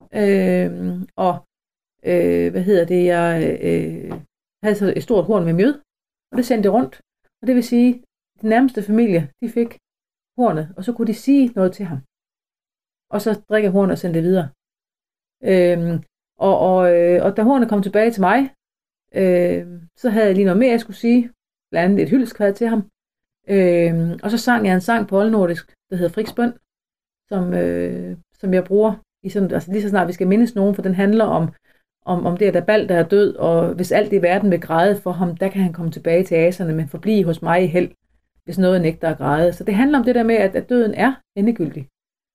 Jeg havde så et stort horn med mjød, og det sendte rundt. Og det vil sige, den nærmeste familie, de fik hornet, og så kunne de sige noget til ham. Og så drikke hornet og sende det videre. Og da hornet kom tilbage til mig, så havde jeg lige noget mere, jeg skulle sige. Blandt andet et hyldestkvad til ham. Og så sang jeg en sang på oldnordisk, der hedder Friks bøn, som jeg bruger i sådan, altså lige så snart vi skal mindes nogen, for den handler om det, at der Balder er død, og hvis alt i verden vil græde for ham, der kan han komme tilbage til aserne, men forblive hos mig i held, hvis noget nægter at græde. Så det handler om det der med, at døden er endegyldig.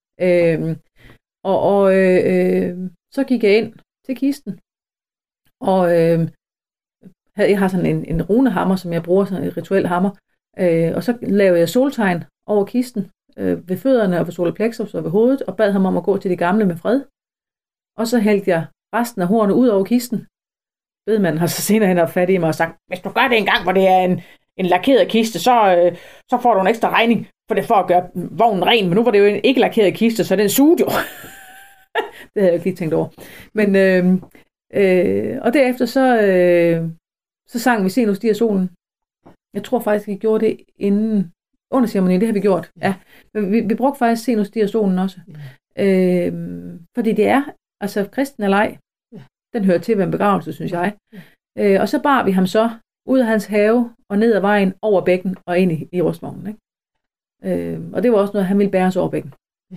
Så gik jeg ind til kisten, og jeg har sådan en runehammer, som jeg bruger, sådan et rituel hammer, og så lavede jeg soltegn over kisten, ved fødderne og ved solar plexus og ved hovedet, og bad ham om at gå til det gamle med fred. og så hældte jeg resten af hornet ud over kisten. Bedemanden har så senere hen haft fat i mig og sagt, hvis du gør det en gang, hvor det er en lakeret kiste, så får du en ekstra regning for det for at gøre vognen ren. Men nu var det jo en ikke lakeret kiste, så den sugede jo. Det havde jeg ikke lige tænkt over. Men, og derefter så sang vi Se nu stiger solen. Jeg tror faktisk, vi gjorde det under ceremonien. Det har vi gjort. Ja. Men vi brugte faktisk Se nu stiger solen også. Fordi det er, altså kristen eller ej, den hører til ved en begravelse, synes jeg. Og så bar vi ham så ud af hans have og ned ad vejen over bækken og ind i rustvognen. Ikke? Og det var også noget, han ville bære os over bækken.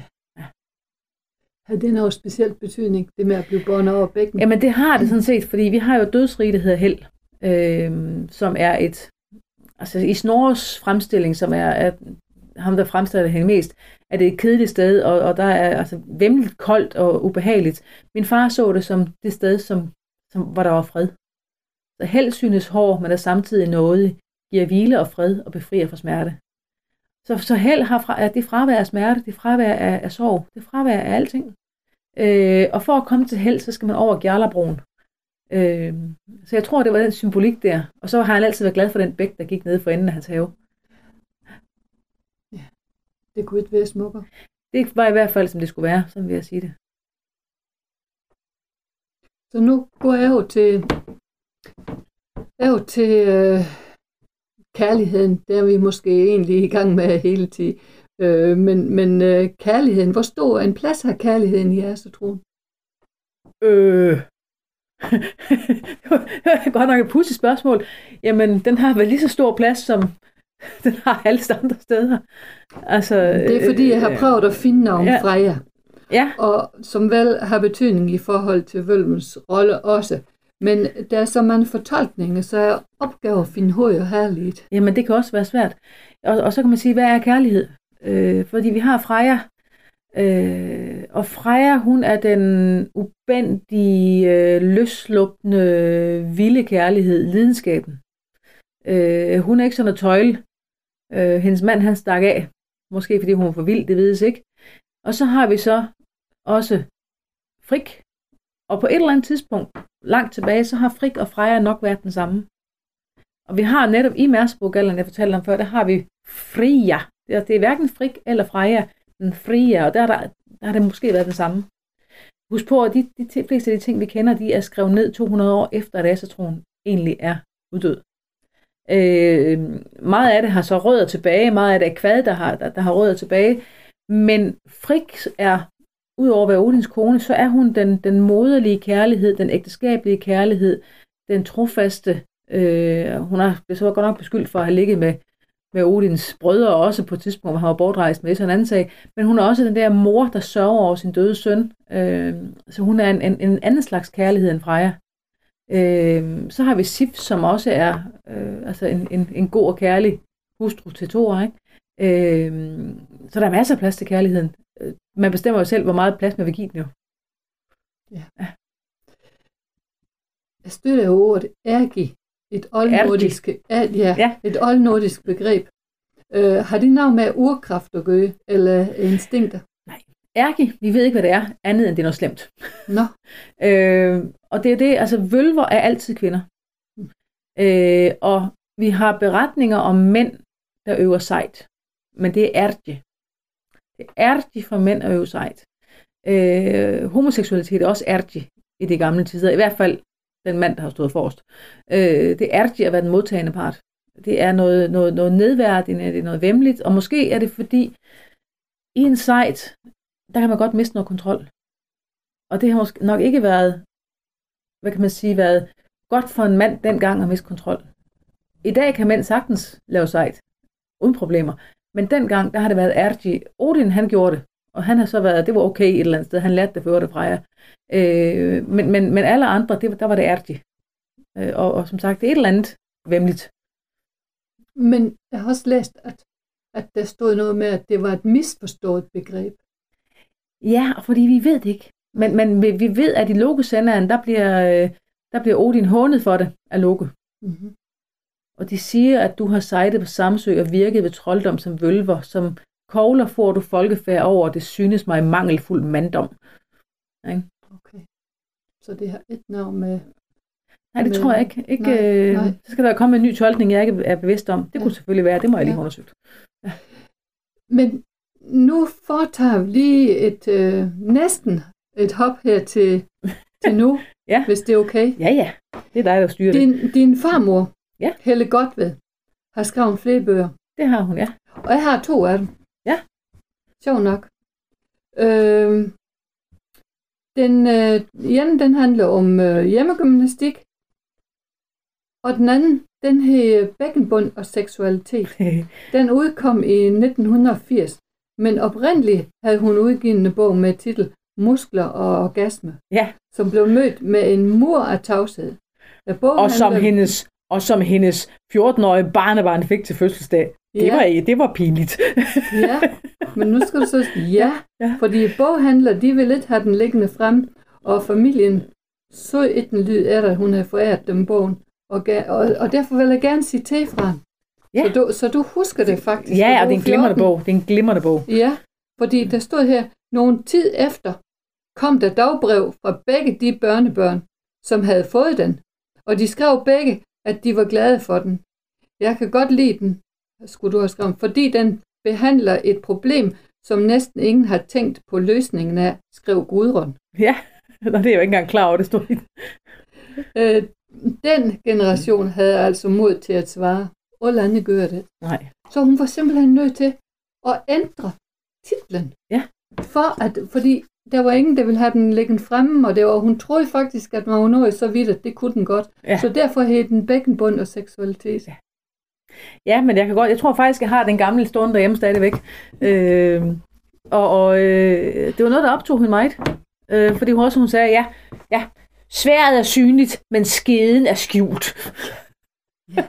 Har det noget specielt betydning, det med at blive båndet over bækken? Jamen det har det sådan set, fordi vi har jo dødsrige, der hedder Held, som er et, altså i Snorres fremstilling, som er ham, der fremstiller hende mest, er det et kedeligt sted, og der er altså væmmeligt koldt og ubehageligt. Min far så det som det sted, hvor der var fred. Så Held synes hård, men er samtidig nådig, giver hvile og fred og befrier fra smerte. Så Held er det fravær af smerte, det fravær af sorg, det fravær af alting. Og for at komme til Held, så skal man over Gjerlabroen. Så jeg tror, det var den symbolik der. Og så har han altid været glad for den bæk, der gik ned for enden af hans have. Ja, det kunne ikke være smukkere. Det var i hvert fald, som det skulle være, sådan vil jeg sige det. Så nu går jeg over til kærligheden. Der er vi måske egentlig i gang med hele tiden. Men kærligheden, hvor stor en plads har kærligheden i jeres tro? Det var godt nok et pudsigt spørgsmål. Jamen, den har vel lige så stor plads, som den har alle andre steder. Altså, det er fordi, jeg har prøvet at finde navn fra jer. Ja. Og som vel har betydning i forhold til vølvens rolle også. Men der er så mange fortolkninger, så er opgaven at finde høj og herligt. Jamen, det kan også være svært. Og så kan man sige, hvad er kærlighed? Fordi vi har Freja, og Freja, hun er den ubændige, løsslupne, vilde kærlighed, lidenskaben. Hun er ikke sådan at tøjle. Hendes mand, han stak af. Måske fordi hun var for vild, det vides ikke. Og så har vi så også Frik. Og på et eller andet tidspunkt, langt tilbage, så har Frik og Freja nok været den samme. Og vi har netop i Mærskebogalderen, jeg fortalte om før, der har vi Fria. Det er hverken Frik eller Freja, men Fria, og der har det måske været det samme. Husk på, at de fleste af de ting, vi kender, de er skrevet ned 200 år efter, at asatroen egentlig er uddød. Meget af det har så rødder tilbage, meget af det er kvad, der har rødder tilbage, men Frik er, udover at være Odins kone, så er hun den moderlige kærlighed, den ægteskabelige kærlighed, den trofaste. Hun har så godt nok beskyldt for at have ligget med Odins brødre, også på et tidspunkt, hvor han var bortrejst med sådan en anden sag, men hun er også den der mor, der sørger over sin døde søn, så hun er en anden slags kærlighed end Freja. Så har vi Sif, som også er altså en god og kærlig hustru til Thor, ikke? Så der er masser af plads til kærligheden. Man bestemmer jo selv, hvor meget plads man vil give den jo. Ja. Jeg støtter jo ordet ergi, et oldnordisk begreb. Har det noget med urkraft at gøre, eller instinkter? Nej. Ergi, vi ved ikke, hvad det er, andet end det er noget slemt. Nå. Og det er det, altså vølver er altid kvinder. Og vi har beretninger om mænd, der øver sejt. Men det er ergi. Det er ergi for mænd at øve sejt. Homoseksualitet er også ergi i de gamle tider. I hvert fald den mand, der har stået forrest. Det er ergi at være den modtagende part. Det er noget nedværdigende, det er noget væmmeligt. Og måske er det fordi, i en sejt, der kan man godt miste noget kontrol. Og det har måske nok ikke været, været godt for en mand dengang at miste kontrol. I dag kan mænd sagtens lave sejt, uden problemer. Men dengang, der har det været ergi. Odin, han gjorde det. Og han har så været, det var okay et eller andet sted. Han lærte det for det fra jer. Men alle andre, der var det ergi. Og som sagt, det er et eller andet væmmeligt. Men jeg har også læst, at der stod noget med, at det var et misforstået begreb. Ja, fordi vi ved det ikke. Men vi ved, at i Loke-senderen, der bliver Odin hånet for det af Loke. Mm-hmm. Og de siger, at du har sejtet på Samsø og virket ved trolddom som vølver, som kogler får du folkefærd over, det synes mig mangelfuld manddom. Okay. Okay. Så det har et navn med... Nej, det tror jeg ikke. Nej. Så skal der komme en ny tolkning, jeg ikke er bevidst om. Det kunne selvfølgelig være, det må jeg lige undersøge. Ja. Men nu foretager vi lige næsten et hop her til nu, hvis det er okay. Ja. Det er dig, der styrer det. Din farmor, Helle Godved, har skrevet flere bøger. Det har hun, ja. Og jeg har 2 af dem. Ja. Sjov nok. Den handler om hjemmegymnastik, og den anden, den hed Bækkenbund og seksualitet. Den udkom i 1980, men oprindeligt havde hun udgivet en bog med titel Muskler og orgasme, som blev mødt med en mur af tavshed. Og som hendes 14-årige barnebarn fik til fødselsdag. Det var pinligt. Ja, men nu skal du så sige fordi boghandler, de vil lidt have den liggende frem, og familien så et en lyd af at hun havde foræret dem bogen, og derfor vil jeg gerne sige til fra. Ja. Så du husker det faktisk. Ja, og det er en glimrende bog. Ja, fordi der stod her, nogen tid efter kom der dagbrev fra begge de børnebørn, som havde fået den, og de skrev begge, at de var glade for den. Jeg kan godt lide den, skulle du have skrevet, fordi den behandler et problem, som næsten ingen har tænkt på løsningen af, skrev Gudrun. Ja, det er jo ikke engang klar over, det stod i. Den generation havde altså mod til at svare, og lande gør det. Nej. Så hun var simpelthen nødt til at ændre titlen. Ja. Fordi der var ingen, der ville have den liggende fremme, og hun troede faktisk, at man var nået så vidt, at det kunne den godt. Ja. Så derfor hed den Bækkenbund og seksualitet. Ja, men jeg tror faktisk, jeg har den gamle stående derhjemme stadigvæk. Det var noget, der optog hende meget. Fordi hun sagde, sværet er synligt, men skeden er skjult. Ja.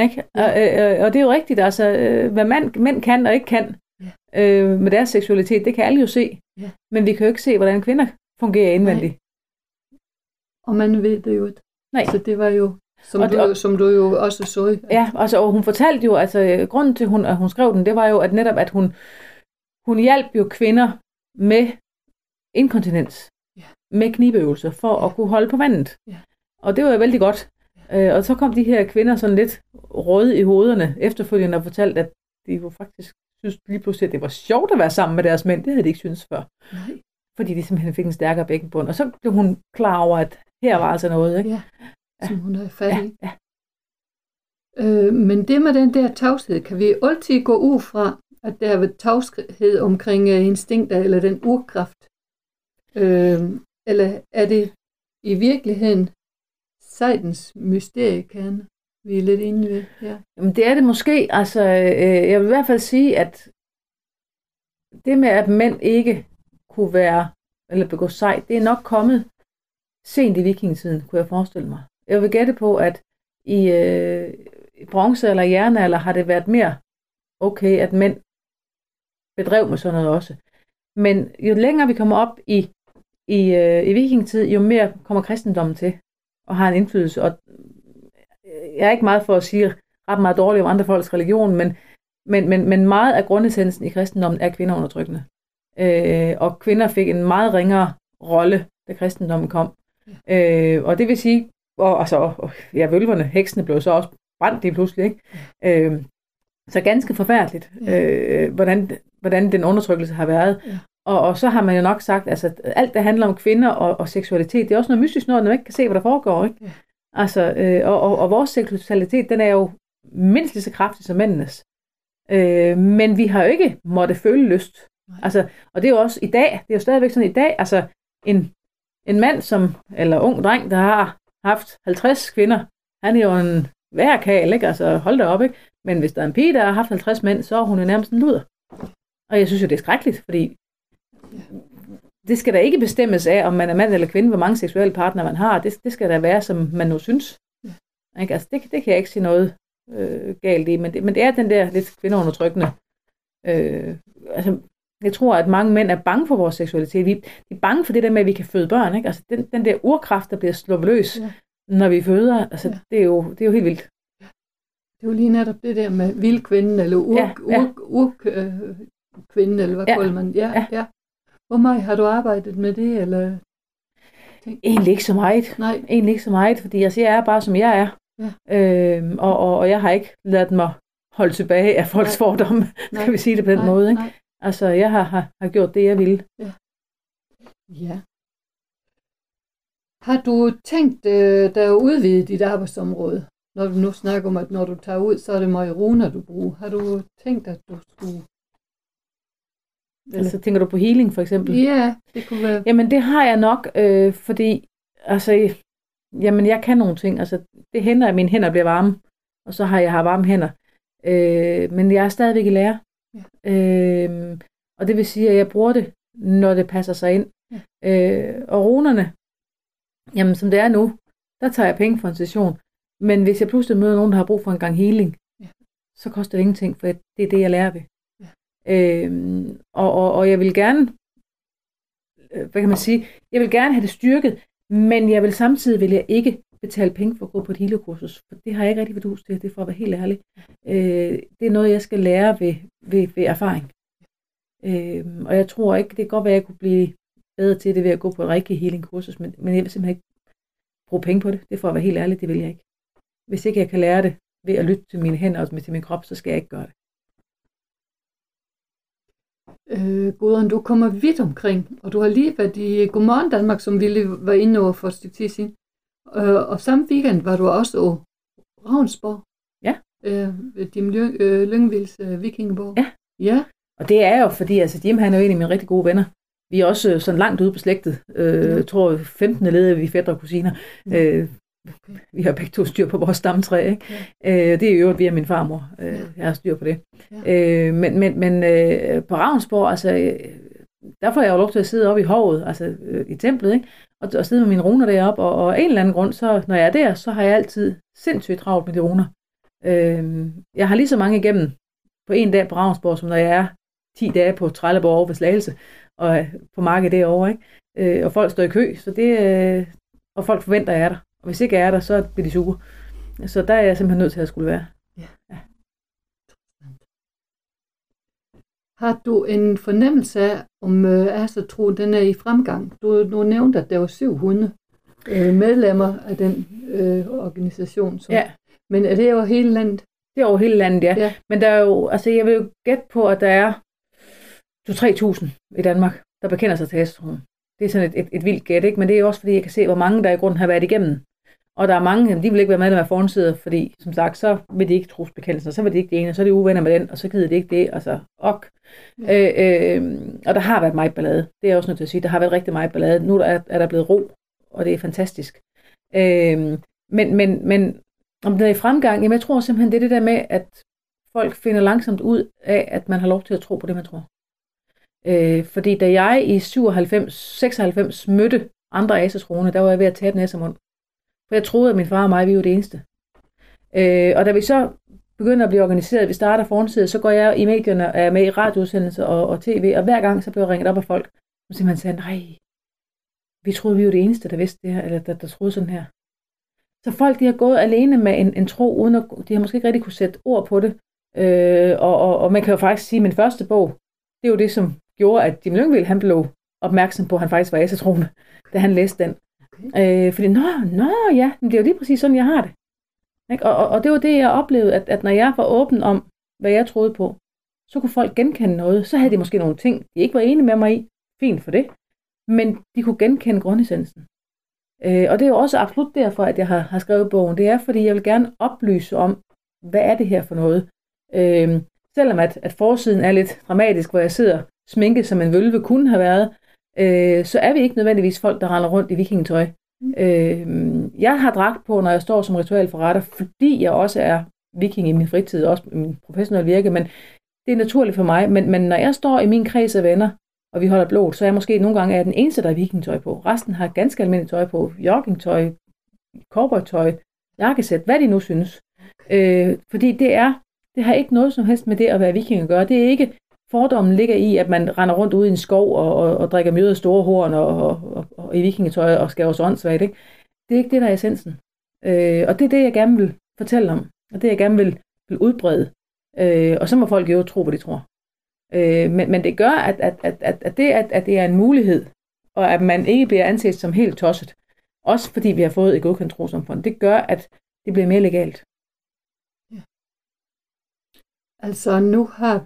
Og det er jo rigtigt, altså, hvad mænd kan og ikke kan med deres seksualitet, det kan alle jo se. Ja. Men vi kan jo ikke se, hvordan kvinder fungerer indvendigt. Nej. Og man ved det jo ikke. Nej. Så det var jo, som du jo også så. Ja, altså, og hun fortalte jo, altså grunden til, at hun skrev den, det var jo, at netop, at hun hjalp jo kvinder med inkontinens, med knibeøvelser, for at kunne holde på vandet. Ja. Og det var jo vældig godt. Og så kom de her kvinder sådan lidt røde i hovederne efterfølgende og fortalte, at de jo faktisk synes lige pludselig, at det var sjovt at være sammen med deres mænd. Det havde de ikke syntes før. Nej. Fordi de simpelthen fik en stærkere bækkenbund. Og så blev hun klar over, at her var altså noget. Ikke? Ja, som hun havde fat i. Ja. Men det med den der tavshed, kan vi altid gå ud fra, at der har været tavshed omkring instinkter eller den urkraft? Eller er det i virkeligheden sejdens mysteriekerne, vi er lidt inde ved? Ja. Jamen det er det måske. Altså, jeg vil i hvert fald sige, at det med, at mænd ikke kunne være eller begå sejt, det er nok kommet sent i vikingetiden, kunne jeg forestille mig. Jeg vil gætte på, at i bronze- eller jernalder har det været mere okay, at mænd bedrev med sådan noget også. Men jo længere vi kommer op i vikingetid, jo mere kommer kristendommen til og har en indflydelse. Og jeg er ikke meget for at sige ret meget dårligt om andre folks religion, men meget af grundessensen i kristendommen er kvindeundertrykkende. Og kvinder fik en meget ringere rolle, da kristendommen kom. Og det vil sige, vølverne, heksene blev så også brændt lige pludselig, ikke? Så ganske forfærdeligt, hvordan den undertrykkelse har været. Ja. Og så har man jo nok sagt, altså alt der handler om kvinder og seksualitet, det er også noget mystisk noget, når man ikke kan se, hvad der foregår, ikke? Ja. Altså, og vores seksualitet, den er jo mindst lige så kraftig som mændenes. Men vi har jo ikke måtte føle lyst. Altså, og det er jo også i dag, det er jo stadigvæk sådan i dag, altså en mand eller ung dreng, der har haft 50 kvinder, han er jo en værkal, ikke? Altså hold da op, ikke? Men hvis der er en pige, der har haft 50 mænd, så er hun jo nærmest en luder. Og jeg synes jo, det er skrækkeligt, fordi det skal da ikke bestemmes af, om man er mand eller kvinde, hvor mange seksuelle partnere man har. Det skal da være, som man nu synes. Ikke? Altså, det kan jeg ikke sige noget galt i, men det er den der lidt kvindeundertrykkende. Altså, jeg tror, at mange mænd er bange for vores seksualitet. Vi er bange for det der med, at vi kan føde børn. Ikke? Altså, den der urkraft, der bliver sluppet løs, når vi føder, altså, det er jo helt vildt. Det er jo lige netop det der med vildkvinden, eller urkvinden, eller hvad kalder man? Ja. Hvor meget har du arbejdet med det? Eller? ting? Egentlig ikke så meget. Nej. Egentlig ikke så meget, fordi altså, jeg er bare, som jeg er. Ja. Og jeg har ikke ladet mig holde tilbage af folks fordomme, kan vi sige det på den måde. Ikke? Altså, jeg har gjort det, jeg ville. Ja. Har du tænkt dig at udvide dit arbejdsområde? Når du nu snakker om, at når du tager ud, så er det marijuana, du bruger. Har du tænkt, at du skulle... Altså, tænker du på healing, for eksempel? Ja, det kunne være... Jamen, det har jeg nok, fordi... Altså, jamen, jeg kan nogle ting. Altså, det hænder, at mine hænder bliver varme. Og så har jeg varme hænder. Men jeg er stadigvæk i lære. Ja. Og det vil sige, at jeg bruger det, når det passer sig ind. Ja. Og runerne, jamen som det er nu, der tager jeg penge for en session. Men hvis jeg pludselig møder nogen, der har brug for en gang healing, så koster det ingenting, for det er det, jeg lærer ved. Ja. Og jeg vil gerne, hvad kan man sige, jeg vil gerne have det styrket, men jeg vil samtidig ikke betale penge for at gå på et healerkursus, for det har jeg ikke rigtig været til, det er for at være helt ærlig. Det er noget, jeg skal lære ved erfaring. Og jeg tror ikke, det kan godt være, at jeg kunne blive bedre til det ved at gå på et rigtigt healingkursus, men jeg vil simpelthen ikke bruge penge på det. Det er for at være helt ærlig, det vil jeg ikke. Hvis ikke jeg kan lære det ved at lytte til mine hænder og til min krop, så skal jeg ikke gøre det. Gudrun, du kommer vidt omkring, og du har lige været i Godmorgen Danmark, som vi lige var inde over for et stykke tid siden. Og samme weekend var du også på Ravnsborg. Ja. Jim Lyngvilds vikingeborg. Ja. Ja. Og det er jo, fordi altså, Jim han er jo en af mine rigtig gode venner. Vi er også sådan langt ude på slægtet. Jeg tror 15. leder vi fætter og kusiner. Vi har begge to styr på vores stamtræ. Ikke? Det er jo via min farmor. Jeg har styr på det. Men på Ravnsborg, altså, der får jeg jo lov til at sidde oppe i hovet, altså i templet, ikke? Og sidde med mine runer deroppe. Og af en eller anden grund, så når jeg er der, så har jeg altid sindssygt travlt med de runer. Jeg har lige så mange igennem på en dag på Ravnsborg, som når jeg er 10 dage på Trelleborg over ved Slagelse, og på markedet derovre, ikke? Og folk står i kø, så det, og folk forventer, at jeg er der. Og hvis ikke jeg er der, så bliver de sure. Så der er jeg simpelthen nødt til at skulle være. Ja. Har du en fornemmelse af, om Asatro den er i fremgang? Du nævnte, at der var 700 medlemmer af den organisation. Men er det over hele landet? Det er over hele landet, ja. Men der er jo, altså jeg vil jo gætte på, at der er 2-3.000 i Danmark, der bekender sig til Asatron. Det er sådan et vildt gæt, ikke? Men det er også fordi, jeg kan se, hvor mange der i grunden har været igennem. Og der er mange, de vil ikke være medlem af forsider, fordi som sagt, så vil de ikke trosbekendelsen, så vil de ikke det ene, og så er de uvenner med den, og så gider de ikke det, og så og der har været meget ballade. Det er jeg også nødt til at sige, der har været rigtig meget ballade. Nu er der blevet ro, og det er fantastisk. Men om det er i fremgang, jamen jeg tror simpelthen, det er det der med, at folk finder langsomt ud af, at man har lov til at tro på det, man tror. Fordi da jeg i 96 mødte andre asetroende, der var jeg ved at tage den af sig mund. For jeg troede, at min far og mig, vi var det eneste. Og da vi så begynder at blive organiseret, vi starter forsidet, så går jeg i medierne, er med i radioudsendelser og tv, og hver gang så bliver jeg ringet op af folk, som simpelthen sagde, nej, vi troede, vi var det eneste, der vidste det her, eller der troede sådan her. Så folk, de har gået alene med en tro, uden at, de har måske ikke rigtig kunne sætte ord på det. Og man kan jo faktisk sige, at min første bog, det er jo det, som gjorde, at Jim Lyngvild, han blev opmærksom på, at han faktisk var asetroende, da han læste den. Fordi, ja, men det er jo lige præcis sådan, jeg har det. Ikke? Og det var det, jeg oplevede, at når jeg var åben om, hvad jeg troede på, så kunne folk genkende noget. Så havde de måske nogle ting, de ikke var enige med mig i. Fint for det. Men de kunne genkende grundessensen. Og det er jo også absolut derfor, at jeg har skrevet bogen. Det er, fordi jeg vil gerne oplyse om, hvad er det her for noget. Selvom at forsiden er lidt dramatisk, hvor jeg sidder sminket, som en vølve kunne have været, så er vi ikke nødvendigvis folk, der render rundt i vikingetøj. Jeg har dragt på, når jeg står som ritualforretter, fordi jeg også er viking i min fritid, også i min professionelle virke, men det er naturligt for mig. Men når jeg står i min kreds af venner, og vi holder blod, så er jeg måske nogle gange den eneste, der har vikingtøj på. Resten har ganske almindeligt tøj på, joggingtøj, cowboytøj, jakkesæt, hvad de nu synes. Fordi det har ikke noget som helst med det at være viking at gøre. Det er ikke, fordommen ligger i, at man render rundt ude i en skov og drikker mjød af store horn og i vikingetøj og skal også åndssvagt, ikke? Det er ikke det, der er essensen. Og det er det, jeg gerne vil fortælle om, og det, jeg gerne vil udbrede. Og så må folk jo tro, hvad de tror. Men det gør, at det er en mulighed og at man ikke bliver anset som helt tosset, også fordi vi har fået et godkendt trossamfund, det gør, at det bliver mere legalt. Altså nu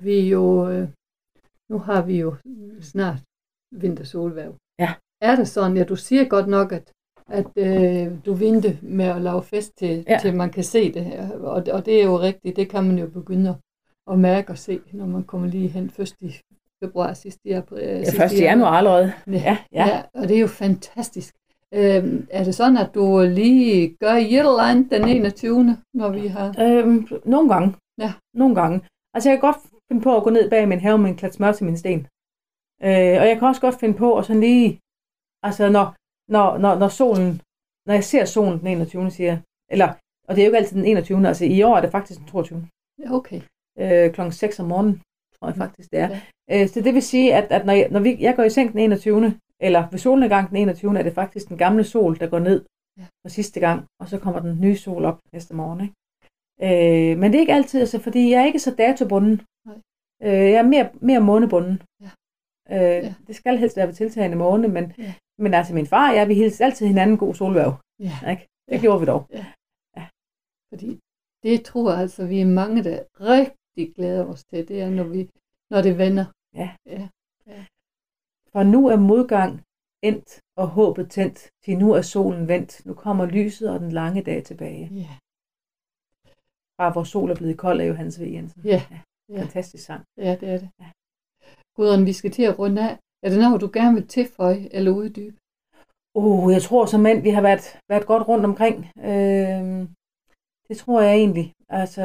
har vi jo snart vintersolværv. Ja. Er det sådan, ja, du siger godt nok, at du venter med at lave fest til man kan se det her, og det er jo rigtigt, det kan man jo begynde at mærke og se, når man kommer lige hen 1. februar sidste år. 1. januar allerede. Ja, og det er jo fantastisk. Er det sådan, at du lige gør et eller andet den 21. når vi har... Nogle gange. Ja. Nogle gange. Altså jeg kan godt finde på at gå ned bag min have med en klat smør til min sten. Og jeg kan også godt finde på at sådan lige... Altså når solen... Når jeg ser solen den 21. siger eller... Og det er jo ikke altid den 21. Altså i år er det faktisk den 22. Ja, okay. Klokken 6 om morgenen, tror jeg faktisk det er. Ja. Så det vil sige, at når jeg går i seng den 21. Eller ved solnedgang den 21. er det faktisk den gamle sol, der går ned for sidste gang. Og så kommer den nye sol op næste morgen, ikke? Men det er ikke altid, altså, fordi jeg er ikke så datobunden. Jeg er mere månebunden. Ja. Det skal helst være ved tiltagende måne, men altså min far og jeg, vi hilser altid hinanden god solværv. Ja. Ikke? Det gjorde vi dog. Ja. Fordi det tror jeg altså, vi er mange, der rigtig glæder os til. Det er, når det vender. Ja. For nu er modgang endt og håbet tændt, til nu er solen vendt. Nu kommer lyset og den lange dag tilbage. Ja. Bare hvor sol er blevet kold, er jo Hans V. Jensen. Ja. Fantastisk sang. Ja, det er det. Ja. Gudrun, vi skal til at runde af. Er det noget, du gerne vil tilføje eller uddybe? Jeg tror som mænd, vi har været godt rundt omkring. Det tror jeg egentlig. Altså,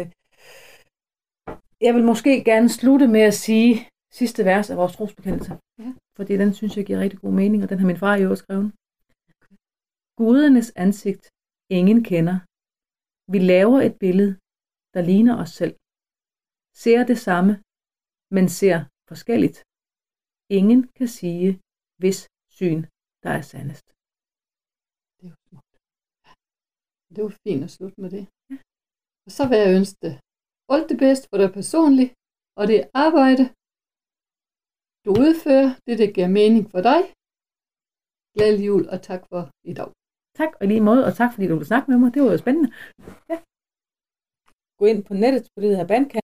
jeg vil måske gerne slutte med at sige sidste vers af vores trosbekendelse. Ja. Fordi den synes jeg giver rigtig god mening, og den har min far jo også skrevet. Gudernes ansigt ingen kender. Vi laver et billede, der ligner os selv. Ser det samme, men ser forskelligt. Ingen kan sige, hvis syn der er sandest. Det er jo smukt. Det var fint at slutte med det. Ja. Og så vil jeg ønske dig alt det bedste for dig personligt, og det arbejde, du udfører, det der giver mening for dig. Glædelig jul, og tak for i dag. Tak og lige måde, og tak fordi du ville snakke med mig. Det var jo spændende. Ja. Gå ind på nettet på det her Bandcamp.